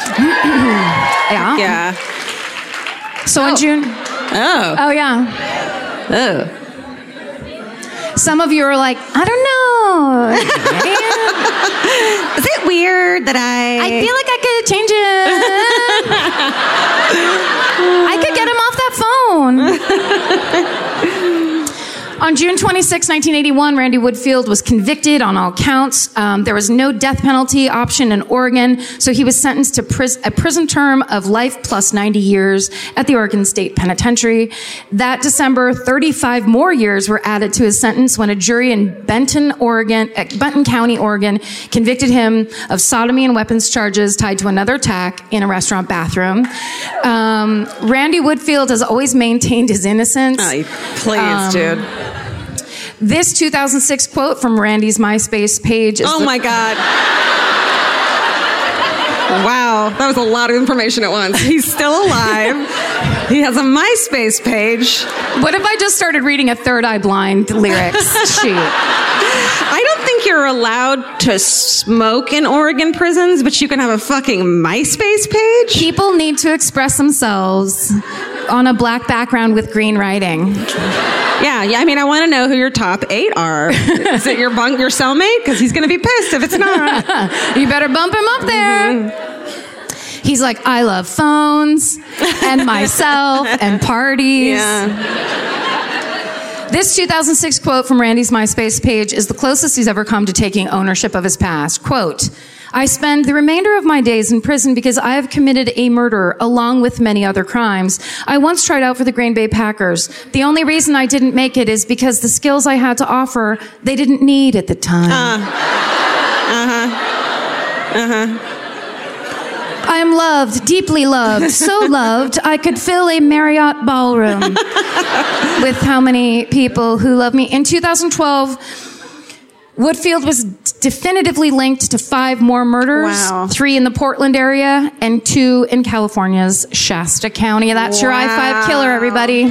Yeah. So in June... Oh, yeah. Oh. Some of you are like, I don't know. Is it weird that I feel like I could change it. I could get him off that phone. On June 26, 1981, Randy Woodfield was convicted on all counts. There was no death penalty option in Oregon, so he was sentenced to a prison term of life plus 90 years at the Oregon State Penitentiary. That December, 35 more years were added to his sentence when a jury in Benton County, Oregon, convicted him of sodomy and weapons charges tied to another attack in a restaurant bathroom. Randy Woodfield has always maintained his innocence. Oh, please, dude. This 2006 quote from Randy's MySpace page is my God. Wow, that was a lot of information at once. He's still alive. He has a MySpace page. What if I just started reading a Third Eye Blind lyrics sheet? I don't think you're allowed to smoke in Oregon prisons, but you can have a fucking MySpace page? People need to express themselves on a black background with green writing. Yeah. I mean, I want to know who your top 8 are. Is it your cellmate? Because he's going to be pissed if it's not. You better bump him up there. Mm-hmm. He's like, I love phones and myself and parties. Yeah. This 2006 quote from Randy's MySpace page is the closest he's ever come to taking ownership of his past. Quote, I spend the remainder of my days in prison because I have committed a murder along with many other crimes. I once tried out for the Green Bay Packers. The only reason I didn't make it is because the skills I had to offer, they didn't need at the time. I am loved, deeply loved, so loved I could fill a Marriott ballroom with how many people who love me. In 2012, Woodfield was definitively linked to 5 more murders, wow. 3 in the Portland area and 2 in California's Shasta County. That's your I-5 killer, everybody.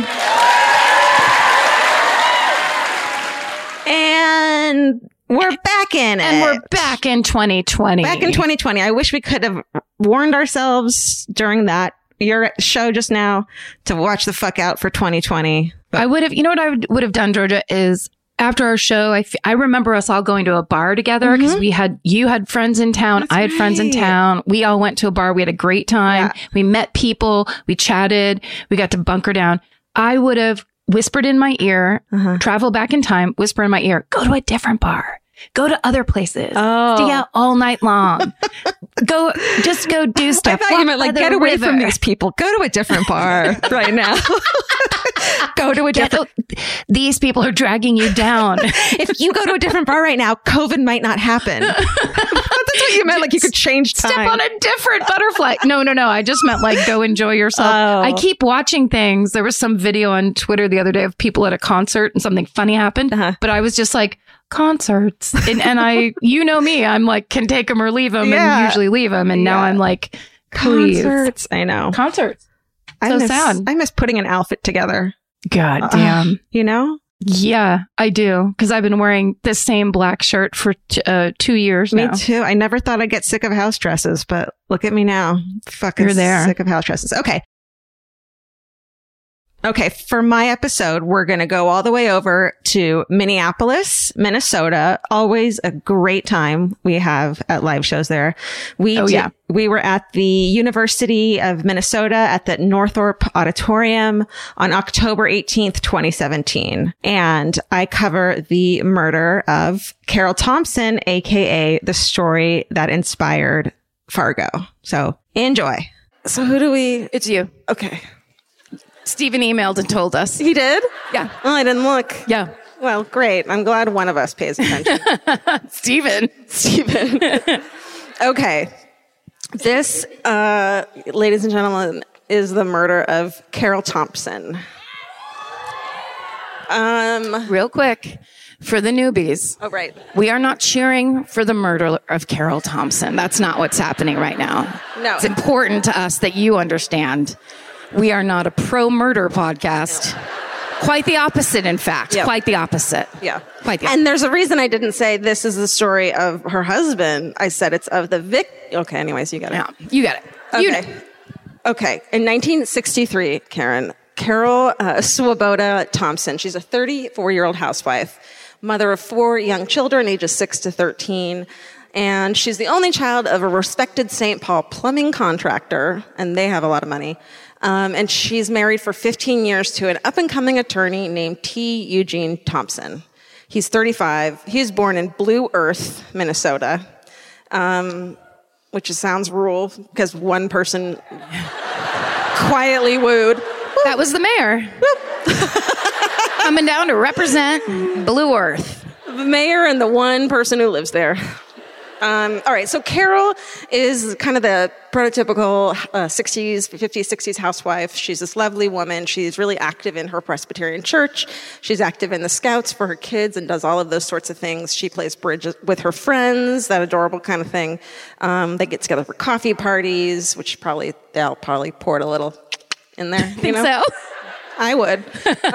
And we're back in it. And we're back in 2020. Back in 2020. I wish we could have warned ourselves during your show just now to watch the fuck out for 2020. But I would have, you know what I would have done, Georgia, is after our show, I remember us all going to a bar together because you had friends in town. That's I had friends in town. We all went to a bar. We had a great time. Yeah. We met people. We chatted. We got to bunker down. I would have whispered in my ear, travel back in time, whisper in my ear, go to a different bar. Go to other places. Stay out all night long. Just go do stuff. I thought you meant like get away from these people. Go to a different bar right now. Go to a different. These people are dragging you down. If you go to a different bar right now, COVID might not happen. That's what you meant. Like you could change time. Step on a different butterfly. No. I just meant like go enjoy yourself. I keep watching things. There was some video on Twitter the other day of people at a concert and something funny happened. But I was just like, concerts. And I, you know me, I'm like, can take them or leave them and usually leave them. And now I'm like, please. Concerts. I know. Concerts. Sad. I miss putting an outfit together. God damn. You know? Yeah, I do. Because I've been wearing the same black shirt for 2 years now. Me too. I never thought I'd get sick of house dresses, but look at me now. Fucking You're there. Sick of house dresses. Okay. Okay, for my episode, we're going to go all the way over to Minneapolis, Minnesota. Always a great time we have at live shows there. We were at the University of Minnesota at the Northrop Auditorium on October 18th, 2017. And I cover the murder of Carol Thompson, aka the story that inspired Fargo. So enjoy. So who do we? It's you. Okay. Stephen emailed and told us. He did? Yeah. Oh, I didn't look. Yeah. Well, great. I'm glad one of us pays attention. Stephen. Okay. This, ladies and gentlemen, is the murder of Carol Thompson. Real quick, for the newbies. Oh, right. We are not cheering for the murder of Carol Thompson. That's not what's happening right now. No. It's important to us that you understand. We are not a pro-murder podcast. Quite the opposite, in fact. Yep. Quite the opposite. Yeah. Quite the opposite. And there's a reason I didn't say this is the story of her husband. I said it's of the Okay, anyways, you got it. Yeah, you got it. Okay. You know. Okay. In 1963, Karen, Carol Swoboda Thompson, she's a 34-year-old housewife, mother of 4 young children, ages 6 to 13. And she's the only child of a respected St. Paul plumbing contractor, and they have a lot of money. And she's married for 15 years to an up-and-coming attorney named T. Eugene Thompson. He's 35. He was born in Blue Earth, Minnesota, which sounds rural because one person quietly wooed. That was the mayor. Coming down to represent Blue Earth. The mayor and the one person who lives there. All right, so Carol is kind of the prototypical 50s, 60s housewife. She's this lovely woman. She's really active in her Presbyterian church. She's active in the Scouts for her kids and does all of those sorts of things. She plays bridge with her friends, that adorable kind of thing. They get together for coffee parties, which they'll probably poured a little in there. Think so? I would.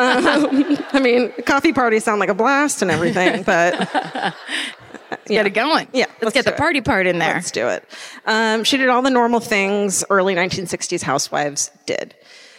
I mean, coffee parties sound like a blast and everything, but... Get it going. Yeah. Let's get the party part in there. Let's do it. She did all the normal things early 1960s housewives did.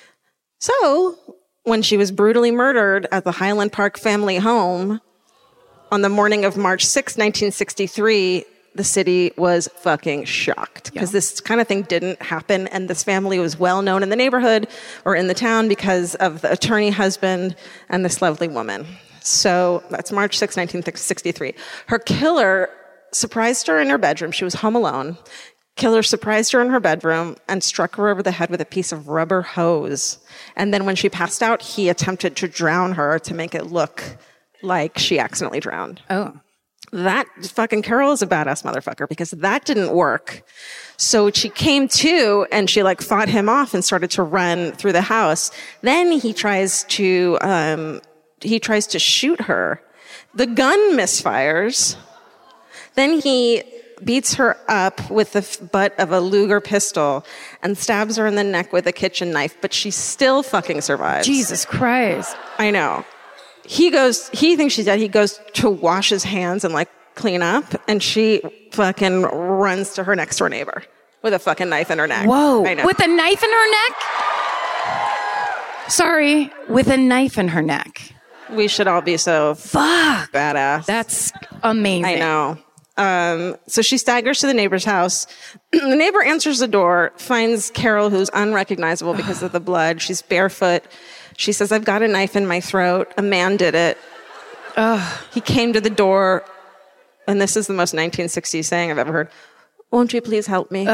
So when she was brutally murdered at the Highland Park family home on the morning of March 6, 1963, the city was fucking shocked because this kind of thing didn't happen. And this family was well known in the neighborhood or in the town because of the attorney husband and this lovely woman. So that's March 6, 1963. Her killer surprised her in her bedroom. She was home alone. Killer surprised her in her bedroom and struck her over the head with a piece of rubber hose. And then when she passed out, he attempted to drown her to make it look like she accidentally drowned. Oh. That fucking Carol is a badass motherfucker because that didn't work. So she came to and she fought him off and started to run through the house. Then he tries to shoot her. The gun misfires. Then he beats her up with the butt of a Luger pistol and stabs her in the neck with a kitchen knife, but she still fucking survives. Jesus Christ. I know. He thinks she's dead. He goes to wash his hands and clean up, and she fucking runs to her next door neighbor with a fucking knife in her neck. Whoa. I know. With a knife in her neck? Sorry, with a knife in her neck. We should all be so badass. That's amazing. I know. So she staggers to the neighbor's house. The neighbor answers the door, finds Carol, who's unrecognizable because of the blood. She's barefoot. She says, "I've got a knife in my throat. A man did it." He came to the door, and this is the most 1960s saying I've ever heard. "Won't you please help me?"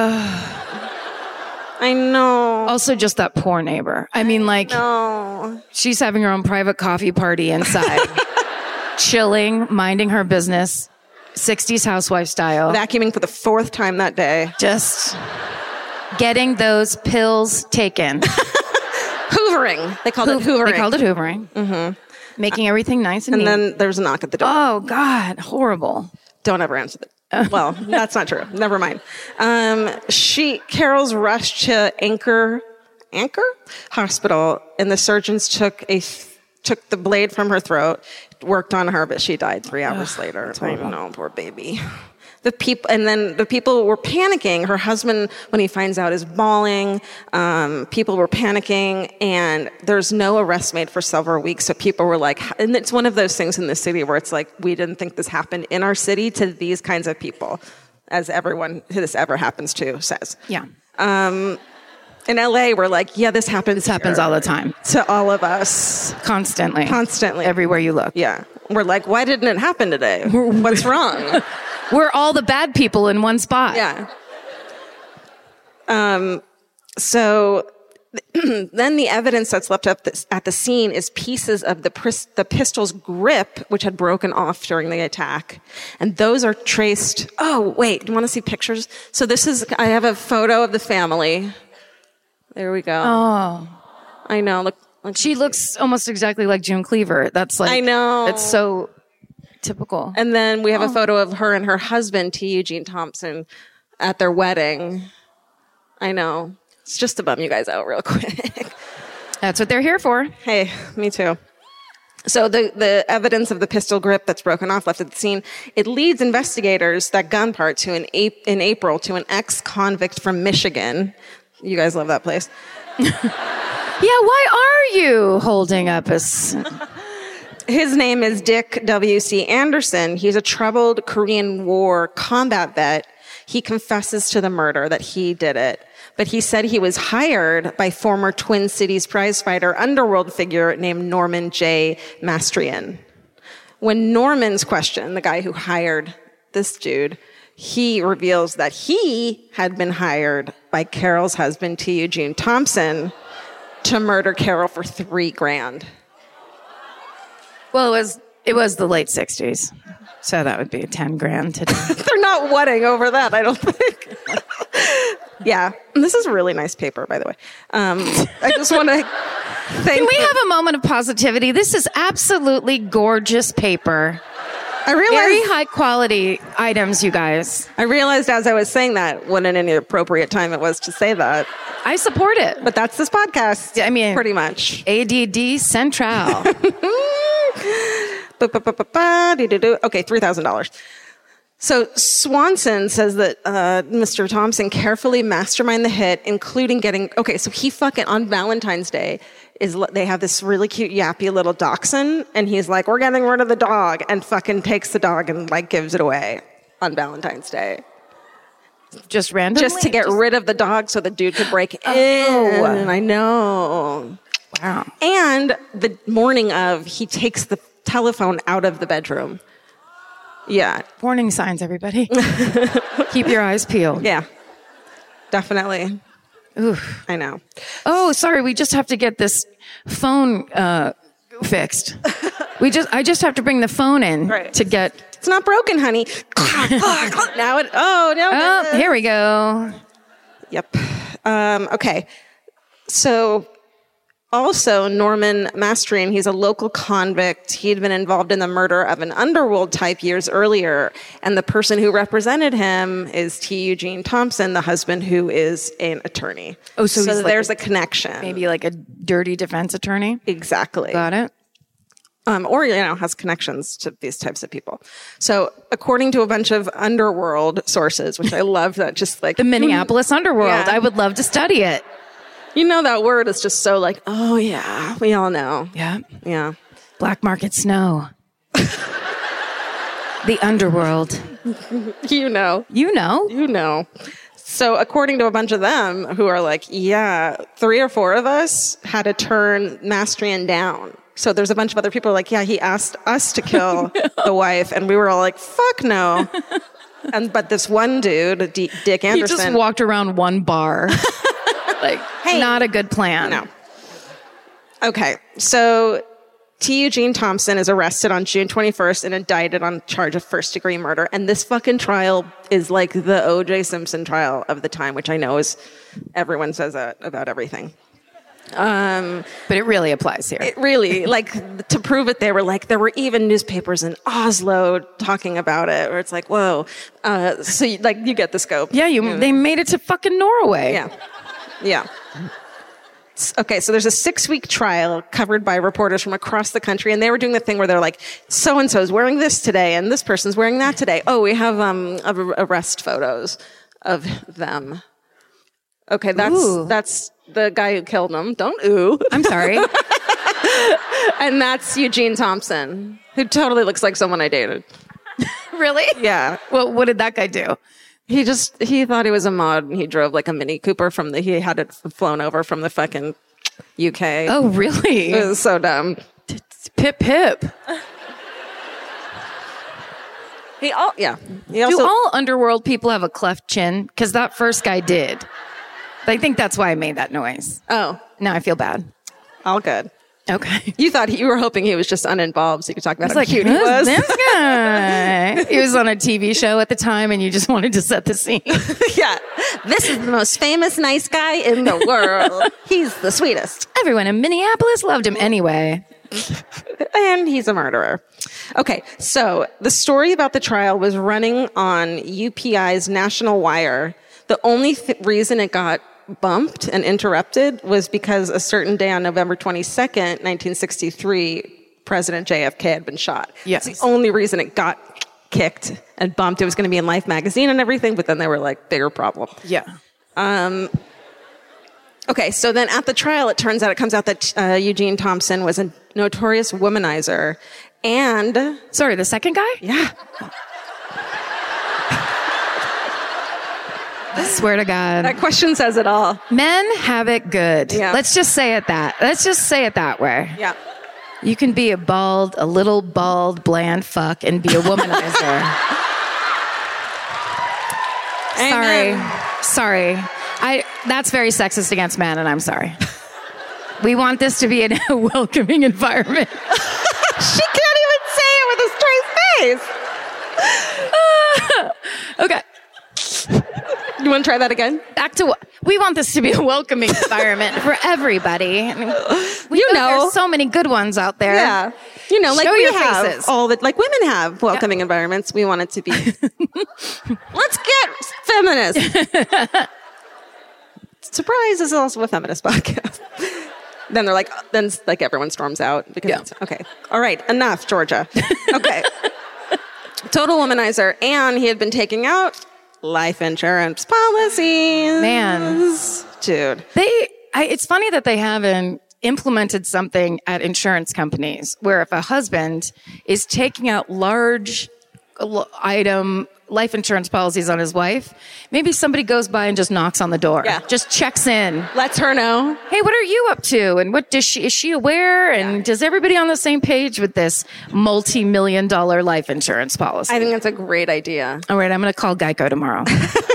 I know. Also, just that poor neighbor. I mean, No. she's having her own private coffee party inside, chilling, minding her business, 60s housewife style. Vacuuming for the 4th time that day. Just getting those pills taken. Hoovering. They called it hoovering. They called it hoovering. Mm-hmm. Making everything nice and neat. And then there's a knock at the door. Oh, God. Horrible. Don't ever answer that. Well, that's not true. Never mind. Carol's rushed to Anchor Hospital, and the surgeons took the blade from her throat, worked on her, but she died 3 hours later. I know, poor baby. The people were panicking. Her husband, when he finds out, is bawling. People were panicking, and there's no arrest made for several weeks. So people were like, and it's one of those things in the city where it's like, we didn't think this happened in our city to these kinds of people, as everyone who this ever happens to says. Yeah. In LA, we're like, yeah, this happens. This happens all the time. To all of us. Constantly. Everywhere you look. Yeah. We're like, why didn't it happen today? What's wrong? We're all the bad people in one spot. Yeah. So then the evidence that's left up at the scene is pieces of the pistol's grip, which had broken off during the attack. And those are traced. Oh, wait. Do you want to see pictures? So I have a photo of the family. There we go. Oh. I know. Look. She looks almost exactly like June Cleaver. That's like, I know. It's so typical. And then we have a photo of her and her husband, T. Eugene Thompson, at their wedding. I know. It's just to bum you guys out real quick. That's what they're here for. Hey, me too. So the evidence of the pistol grip that's broken off left at the scene, it leads investigators, that gun part, in April to an ex-convict from Michigan. You guys love that place. Yeah, why are you holding up us? His name is Dick W.C. Anderson. He's a troubled Korean War combat vet. He confesses to the murder, that he did it. But he said he was hired by former Twin Cities prizefighter underworld figure named Norman J. Mastrian. When Norman's questioned, the guy who hired this dude, he reveals that he had been hired by Carol's husband, T. Eugene Thompson, to murder Carol for $3,000. Well, it was the late 60s. So that would be $10,000 today. They're not wedding over that, I don't think. Yeah. This is really nice paper, by the way. I just want to thank Can we have a moment of positivity? This is absolutely gorgeous paper. I realized, very high quality items, you guys. I realized as I was saying that what an inappropriate time it was to say that. I support it. But that's this podcast. I mean, pretty much. ADD Central. Okay, $3,000. So Swanson says that Mr. Thompson carefully masterminded the hit, including getting... Okay, so he fucking, on Valentine's Day, they have this really cute yappy little dachshund, and he's like, we're getting rid of the dog, and fucking takes the dog and like gives it away on Valentine's Day. Just randomly? Just to get rid of the dog so the dude could break in. I know. Wow. And the morning of, he takes the telephone out of the bedroom. Yeah. Warning signs, everybody. Keep your eyes peeled. Yeah. Definitely. Oof. I know. Oh, sorry. We just have to get this phone fixed. I just have to bring the phone in to get... It's not broken, honey. Now it... Oh, here we go. Yep. Okay. So... Also, Norman Mastrian, he's a local convict. He had been involved in the murder of an underworld type years earlier. And the person who represented him is T. Eugene Thompson, the husband who is an attorney. Oh, so there's a connection. Maybe like a dirty defense attorney? Exactly. Got it. Or, has connections to these types of people. So, according to a bunch of underworld sources, which I love that just like... The Minneapolis underworld. Yeah. I would love to study it. You know, that word is just so like, oh yeah, we all know. Yeah. Yeah. Black market snow. The underworld. You know. You know. You know. So according to a bunch of them who are like, yeah, 3 or 4 of us had to turn Mastrian down. So there's a bunch of other people who are like, yeah, he asked us to kill the wife. And we were all like, fuck no. But this one dude, Dick Anderson. He just walked around one bar. Like, hey, not a good plan. No. Okay, so T. Eugene Thompson is arrested on June 21st and indicted on charge of first-degree murder. And this fucking trial is like the O.J. Simpson trial of the time, which I know is everyone says that about everything. But it really applies here. It really, like, to prove it, there were even newspapers in Oslo talking about it, where it's like, whoa. So, you get the scope. Yeah, they made it to fucking Norway. Yeah. Yeah. Okay, so there's a 6-week trial covered by reporters from across the country, and they were doing the thing where they're like, so-and-so's wearing this today, and this person's wearing that today. Oh, we have arrest photos of them. Okay, that's the guy who killed him. Don't ooh. I'm sorry. And that's Eugene Thompson, who totally looks like someone I dated. Really? Yeah. Well, what did that guy do? He thought he was a mod, and he drove like a Mini Cooper he had it flown over from the fucking UK. Oh, really? It was so dumb. Pip, pip. He also, Do all underworld people have a cleft chin? Because that first guy did. I think that's why I made that noise. Oh. Now I feel bad. All good. Okay. You were hoping he was just uninvolved so you could talk about how Like, cute he was. This guy. He was on a TV show at the time and you just wanted to set the scene. Yeah. This is the most famous nice guy in the world. He's the sweetest. Everyone in Minneapolis loved him anyway. And he's a murderer. Okay, so the story about the trial was running on UPI's National Wire. The only reason it got bumped and interrupted was because a certain day on November 22nd, 1963, President JFK had been shot. Yes. It's the only reason it got kicked and bumped. It was going to be in Life magazine and everything, but then they were like, bigger problem. Yeah. Okay, so then at the trial, it comes out that Eugene Thompson was a notorious womanizer. And... Sorry, the second guy? Yeah. I swear to God. That question says it all. Men have it good. Yeah. Let's just say it that way. Yeah. You can be a little bald, bland fuck and be a womanizer. Sorry. That's very sexist against men, and I'm sorry. We want this to be a welcoming environment. She can't even say it with a straight face. Okay. You want to try that again? Back to we want this to be a welcoming environment for everybody. I mean, there's so many good ones out there. Yeah. Like Show we your have faces. like women have welcoming environments. We want it to be. Let's get feminist. Surprise, this is also a feminist podcast. Then they're like, everyone storms out because okay. All right, enough, Georgia. Okay. Total womanizer, and he had been taking out life insurance policies. Man. Dude. It's funny that they haven't implemented something at insurance companies where if a husband is taking out large item life insurance policies on his wife, maybe somebody goes by and just knocks on the door. Yeah. Just checks in. Lets her know. Hey, what are you up to? And is she aware? And is everybody on the same page with this multi-million-dollar life insurance policy? I think that's a great idea. All right, I'm going to call Geico tomorrow.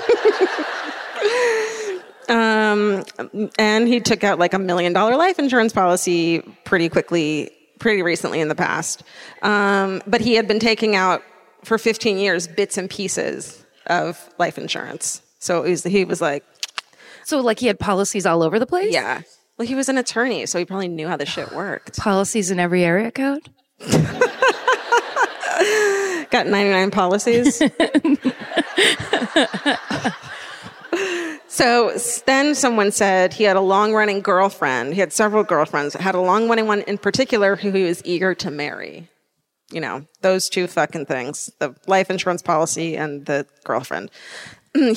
And he took out like $1 million life insurance policy pretty recently in the past. But he had been taking out for 15 years bits and pieces of life insurance. So he was like... So like he had policies all over the place? Yeah. Well, he was an attorney, so he probably knew how the shit worked. Policies in every area code? Got 99 policies. So then someone said he had a long-running girlfriend. He had several girlfriends. Had a long-running one in particular who he was eager to marry. Those two fucking things. The life insurance policy and the girlfriend. For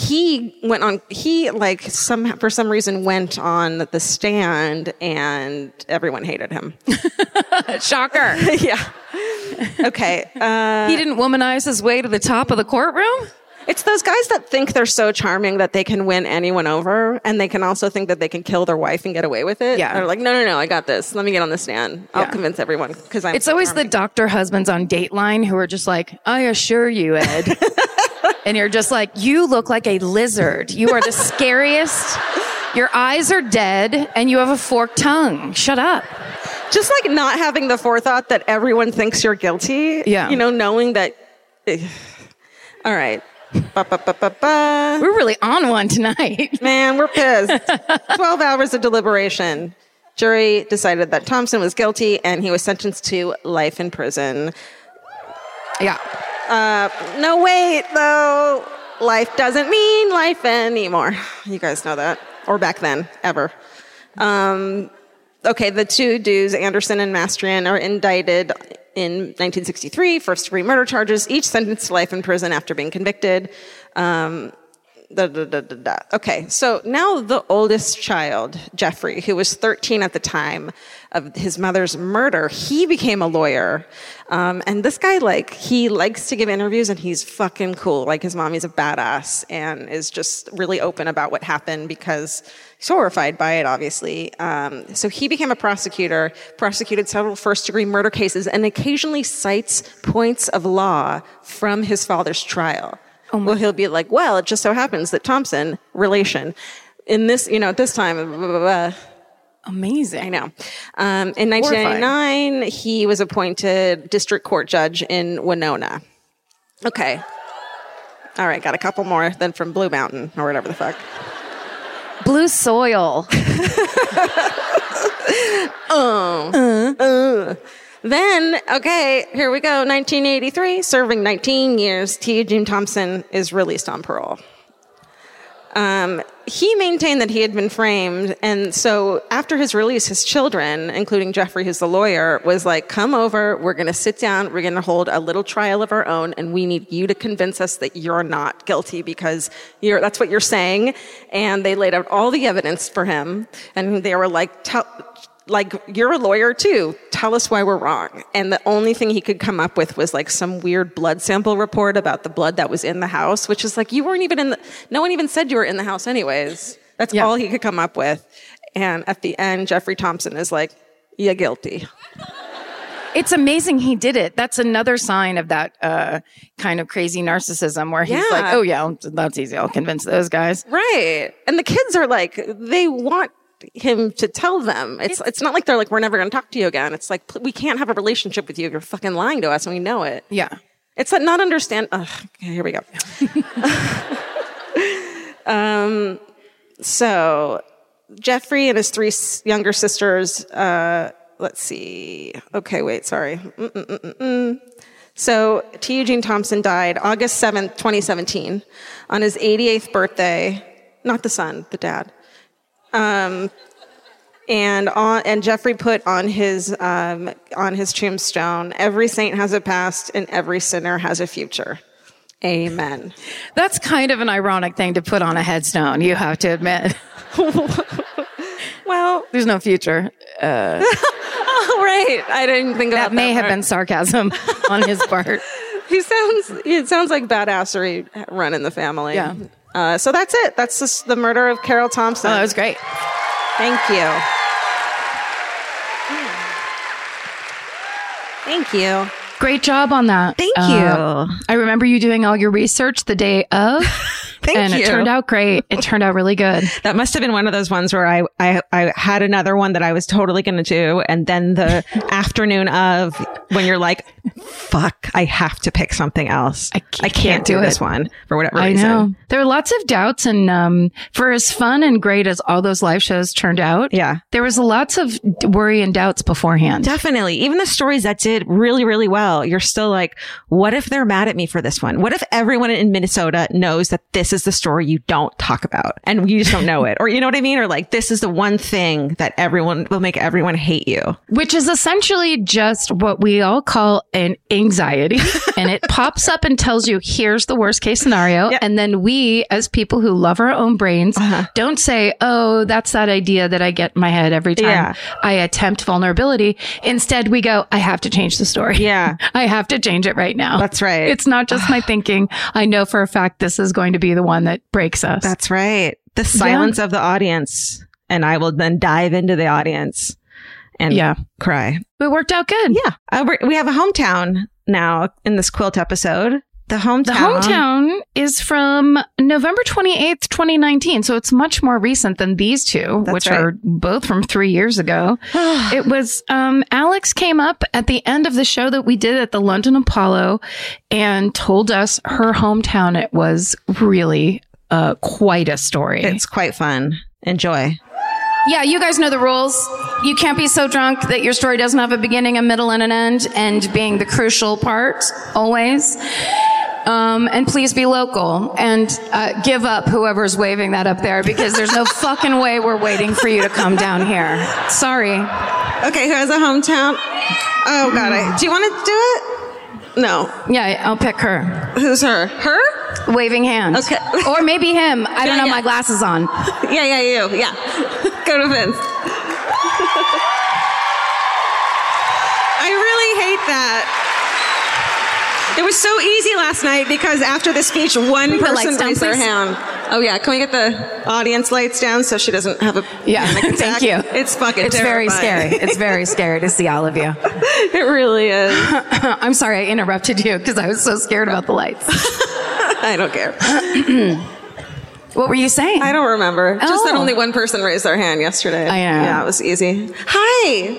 some reason went on the stand and everyone hated him. Shocker. Yeah. Okay. He didn't womanize his way to the top of the courtroom? It's those guys that think they're so charming that they can win anyone over, and they can also think that they can kill their wife and get away with it. Yeah. They're like, no, I got this. Let me get on the stand. I'll convince everyone because I'm. It's always charming. the doctor husbands on Dateline who are just like, I assure you, Ed. And you're just like, you look like a lizard. You are the scariest. Your eyes are dead, and you have a forked tongue. Shut up. Just like not having the forethought that everyone thinks you're guilty. Yeah. Knowing that. All right. We're really on one tonight. Man, we're pissed. 12 hours of deliberation. Jury decided that Thompson was guilty and he was sentenced to life in prison. Yeah. No, wait, though. Life doesn't mean life anymore. You guys know that. Or back then, ever. Okay, the two dudes, Anderson and Mastrian, are indicted in 1963, first-degree murder charges, each sentenced to life in prison after being convicted. Okay, so now the oldest child, Jeffrey, who was 13 at the time of his mother's murder, he became a lawyer. And this guy, he likes to give interviews and he's fucking cool. Like, his mommy's a badass and is just really open about what happened because he's horrified by it, obviously. So he became a prosecutor, prosecuted several first-degree murder cases, and occasionally cites points of law from his father's trial. Well, he'll be like, well, it just so happens that Thompson, relation, in this, at this time, blah, blah, blah. Amazing. I know. In 1999, he was appointed district court judge in Winona. Okay. All right, got a couple more than from Blue Mountain or whatever the fuck. Blue soil. Then, okay, here we go. 1983, serving 19 years, T. Eugene Thompson is released on parole. He maintained that he had been framed, and so after his release, his children, including Jeffrey, who's the lawyer, was like, come over, we're going to sit down, we're going to hold a little trial of our own, and we need you to convince us that you're not guilty because that's what you're saying. And they laid out all the evidence for him, and they were like, you're a lawyer too. Tell us why we're wrong. And the only thing he could come up with was some weird blood sample report about the blood that was in the house, which is you weren't even no one even said you were in the house anyways. That's all he could come up with. And at the end, Jeffrey Thompson is like, you're guilty. It's amazing he did it. That's another sign of that kind of crazy narcissism where he's like, oh yeah, that's easy. I'll convince those guys. Right. And the kids are they want him to tell them. It's not like they're like, we're never going to talk to you again. It's like, we can't have a relationship with you if you're fucking lying to us and we know it. Yeah. It's not understand. Okay, here we go. So Jeffrey and his three younger sisters, let's see. Okay, wait, sorry. So T. Eugene Thompson died August 7th, 2017 on his 88th birthday. Not the son, the dad. And Jeffrey put on his tombstone, every saint has a past and every sinner has a future. Amen. That's kind of an ironic thing to put on a headstone, you have to admit. Well, there's no future. Oh, right. I didn't think about that. That may have been sarcasm on his part. It sounds like badassery run in the family. Yeah. So that's it. That's just the murder of Carol Thompson. Oh, that was great. Thank you. Thank you. Great job on that. Thank you. I remember you doing all your research the day of. Thank you. It turned out great. It turned out really good. That must have been one of those ones where I had another one that I was totally going to do. And then the afternoon of when you're like, fuck, I have to pick something else. I can't do this one for whatever reason. I know. There are lots of doubts. And for as fun and great as all those live shows turned out, there was lots of worry and doubts beforehand. Definitely. Even the stories that did really, really well, you're still like, what if they're mad at me for this one? What if everyone in Minnesota knows that this is the story you don't talk about and you just don't know it? Or you know what I mean? Or like, this is the one thing that will make everyone hate you. Which is essentially just what we all call an anxiety. And it pops up and tells you, here's the worst case scenario. Yep. And then we, as people who love our own brains, don't say, oh, that's that idea that I get in my head every time I attempt vulnerability. Instead, we go, I have to change the story. Yeah. I have to change it right now. That's right. It's not just my thinking. I know for a fact this is going to be the one that breaks us. That's right. The silence of the audience. And I will then dive into the audience and cry. It worked out good. Yeah. We have a hometown now in this quilt episode. The hometown is from November 28th, 2019. So it's much more recent than these two, which are both from 3 years ago. It was, Alex came up at the end of the show that we did at the London Apollo and told us her hometown. It was really quite a story. It's quite fun. Enjoy. Yeah, you guys know the rules. You can't be so drunk that your story doesn't have a beginning, a middle, and an end, and being the crucial part, always. And please be local and give up whoever's waving that up there because there's no fucking way we're waiting for you to come down here. Sorry. Okay, who has a hometown? Oh, God. Do you want to do it? No. Yeah, I'll pick her. Who's her? Her? Waving hand. Okay. Or maybe him. I don't know, my glasses on. Yeah, you. Yeah. Go to Vince. I really hate that. It was so easy last night because after the speech, one person raised their hand. Oh, yeah. Can we get the audience lights down so she doesn't have a panic attack? Thank you. It's fucking It's terrifying. very scary. It's very scary to see all of you. It really is. I'm sorry I interrupted you because I was so scared about the lights. I don't care. What were you saying? I don't remember. Just that Oh. only one person raised their hand yesterday. I know. Yeah, it was easy. Hi.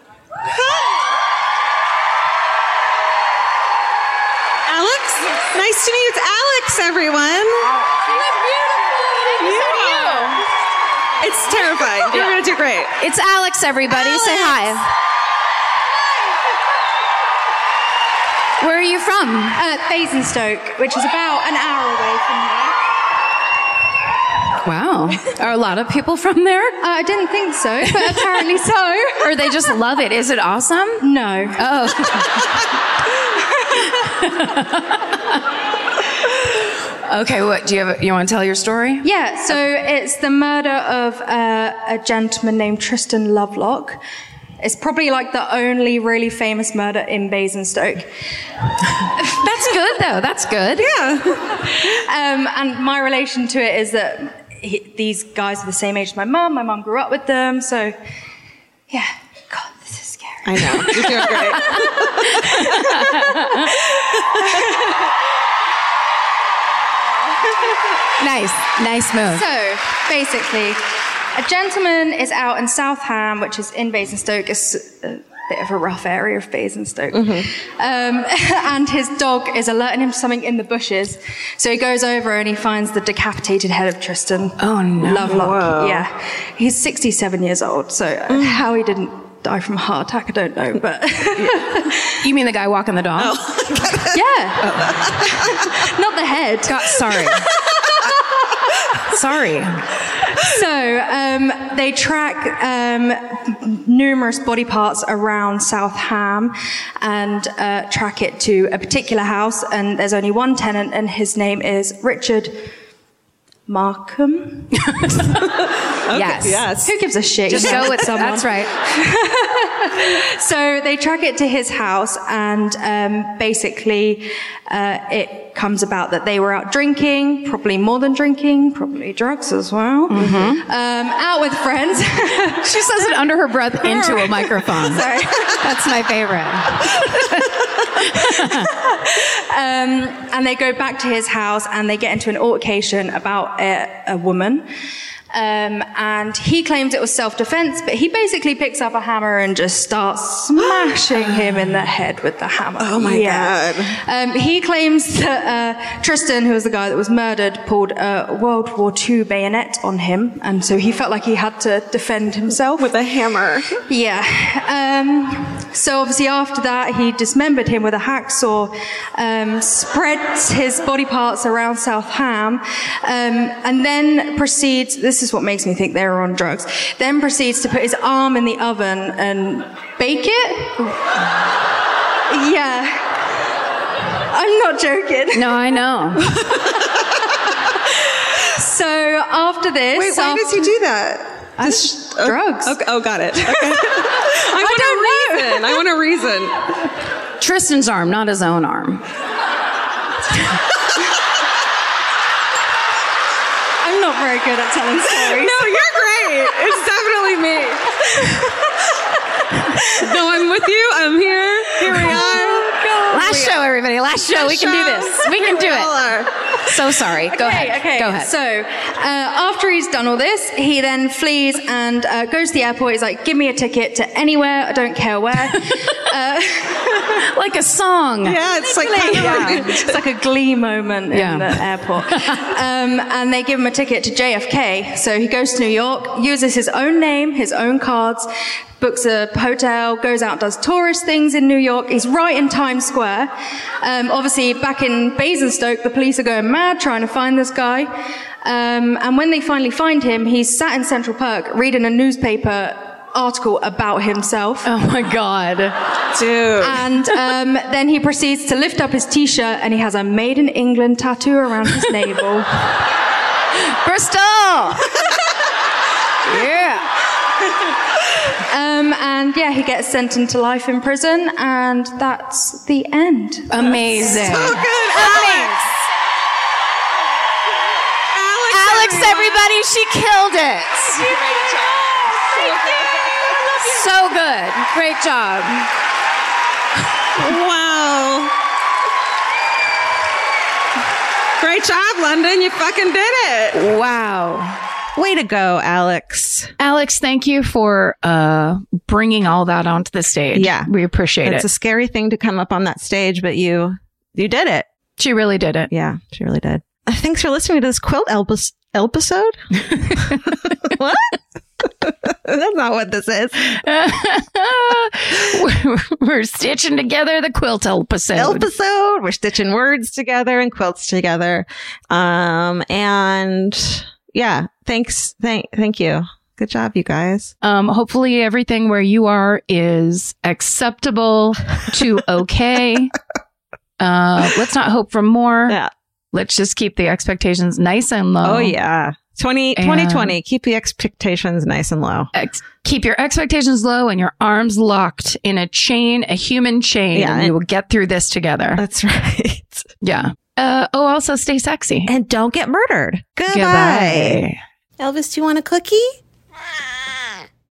Alex? Nice to meet you. It's Alex, everyone. It's terrifying. You're going to do great. It's Alex, everybody. Alex. Say hi. Where are you from? Basingstoke, which is about an hour away from here. Wow. Are a lot of people from there? I didn't think so, but apparently so. Or they just love it? Is it awesome? No. Oh. Okay, what do you want to tell your story? Yeah, so it's the murder of a gentleman named Tristan Lovelock. It's probably like the only really famous murder in Basingstoke. That's good, though. That's good. Yeah. And my relation to it is that these guys are the same age as my mum. My mum grew up with them, so yeah. God, this is scary. I know. You're doing great. Nice move. So, basically, a gentleman is out in South Ham, which is in Basingstoke. It's a bit of a rough area of Basingstoke. And his dog is alerting him to something in the bushes. So he goes over and he finds the decapitated head of Tristan. Oh, no. Lovelock. Whoa. Yeah. He's 67 years old, so how he didn't die from a heart attack, I don't know, but... You mean the guy walking the dog? Yeah. Not the head. God, sorry. Sorry. So they track numerous body parts around South Ham and track it to a particular house, and there's only one tenant, and his name is Richard Markham. Yes. Who gives a shit? Just You know, go with someone. That's right. So they track it to his house, and basically it comes about that they were out drinking, probably more than drinking, probably drugs as well. Out with friends. She says it under her breath into a microphone. Sorry. That's my favorite. And they go back to his house and they get into an altercation about a woman. And he claims it was self-defense, but he basically picks up a hammer and just starts smashing him in the head with the hammer. Oh my God. He claims that Tristan, who was the guy that was murdered, pulled a World War II bayonet on him, and so he felt like he had to defend himself. With a hammer. Yeah. So obviously after that, he dismembered him with a hacksaw, spread his body parts around South Ham, and then proceeds, this is what makes me think they were on drugs, then proceeds to put his arm in the oven and bake it. Yeah. I'm not joking. No, I know. So after this... Wait, why does he do that? Drugs. Okay. Oh, got it. Okay. I want a reason. Tristan's arm, not his own arm. I'm not very good at telling stories. No, you're great. It's definitely me. No, I'm with you. I'm here. Here we are. Last show, everybody. Last show. We can do this. We can do it. So sorry. Go ahead. Okay. Go ahead. So, after he's done all this, he then flees and goes to the airport. He's like, give me a ticket to anywhere. I don't care where. Like a song. Yeah, it's like It's like a Glee moment in the airport. And they give him a ticket to JFK. So he goes to New York, uses his own name, his own cards, books a hotel, goes out, does tourist things in New York. He's right in Times Square. Obviously, back in Basingstoke, the police are going mad trying to find this guy. And when they finally find him, he's sat in Central Park reading a newspaper article about himself. Oh my God. dude. And then he proceeds to lift up his t-shirt and he has a Made in England tattoo around his navel. Bristol! Yeah. And yeah, he gets sentenced to life in prison, and that's the end. Amazing. So good, Alex, everybody, she killed it. So good. Great job. Wow. Great job, London. You fucking did it. Wow. Way to go, Alex. Alex, thank you for bringing all that onto the stage. Yeah. We appreciate It's it. a scary thing to come up on that stage, but you did it. She really did it. Yeah, she really did. Thanks for listening to this quilt episode. What? That's not what this is. We're stitching together the quilt episode. We're stitching words together and quilts together. And yeah, thanks. Thank you. Good job, you guys. Hopefully everything where you are is acceptable to okay. Let's not hope for more. Yeah. Let's just keep the expectations nice and low. Oh yeah. 2020, keep the expectations nice and low. Keep your expectations low and your arms locked in a chain, a human chain. Yeah, and we will get through this together. That's right. Yeah. Also stay sexy. And don't get murdered. Goodbye. Goodbye. Elvis, do you want a cookie?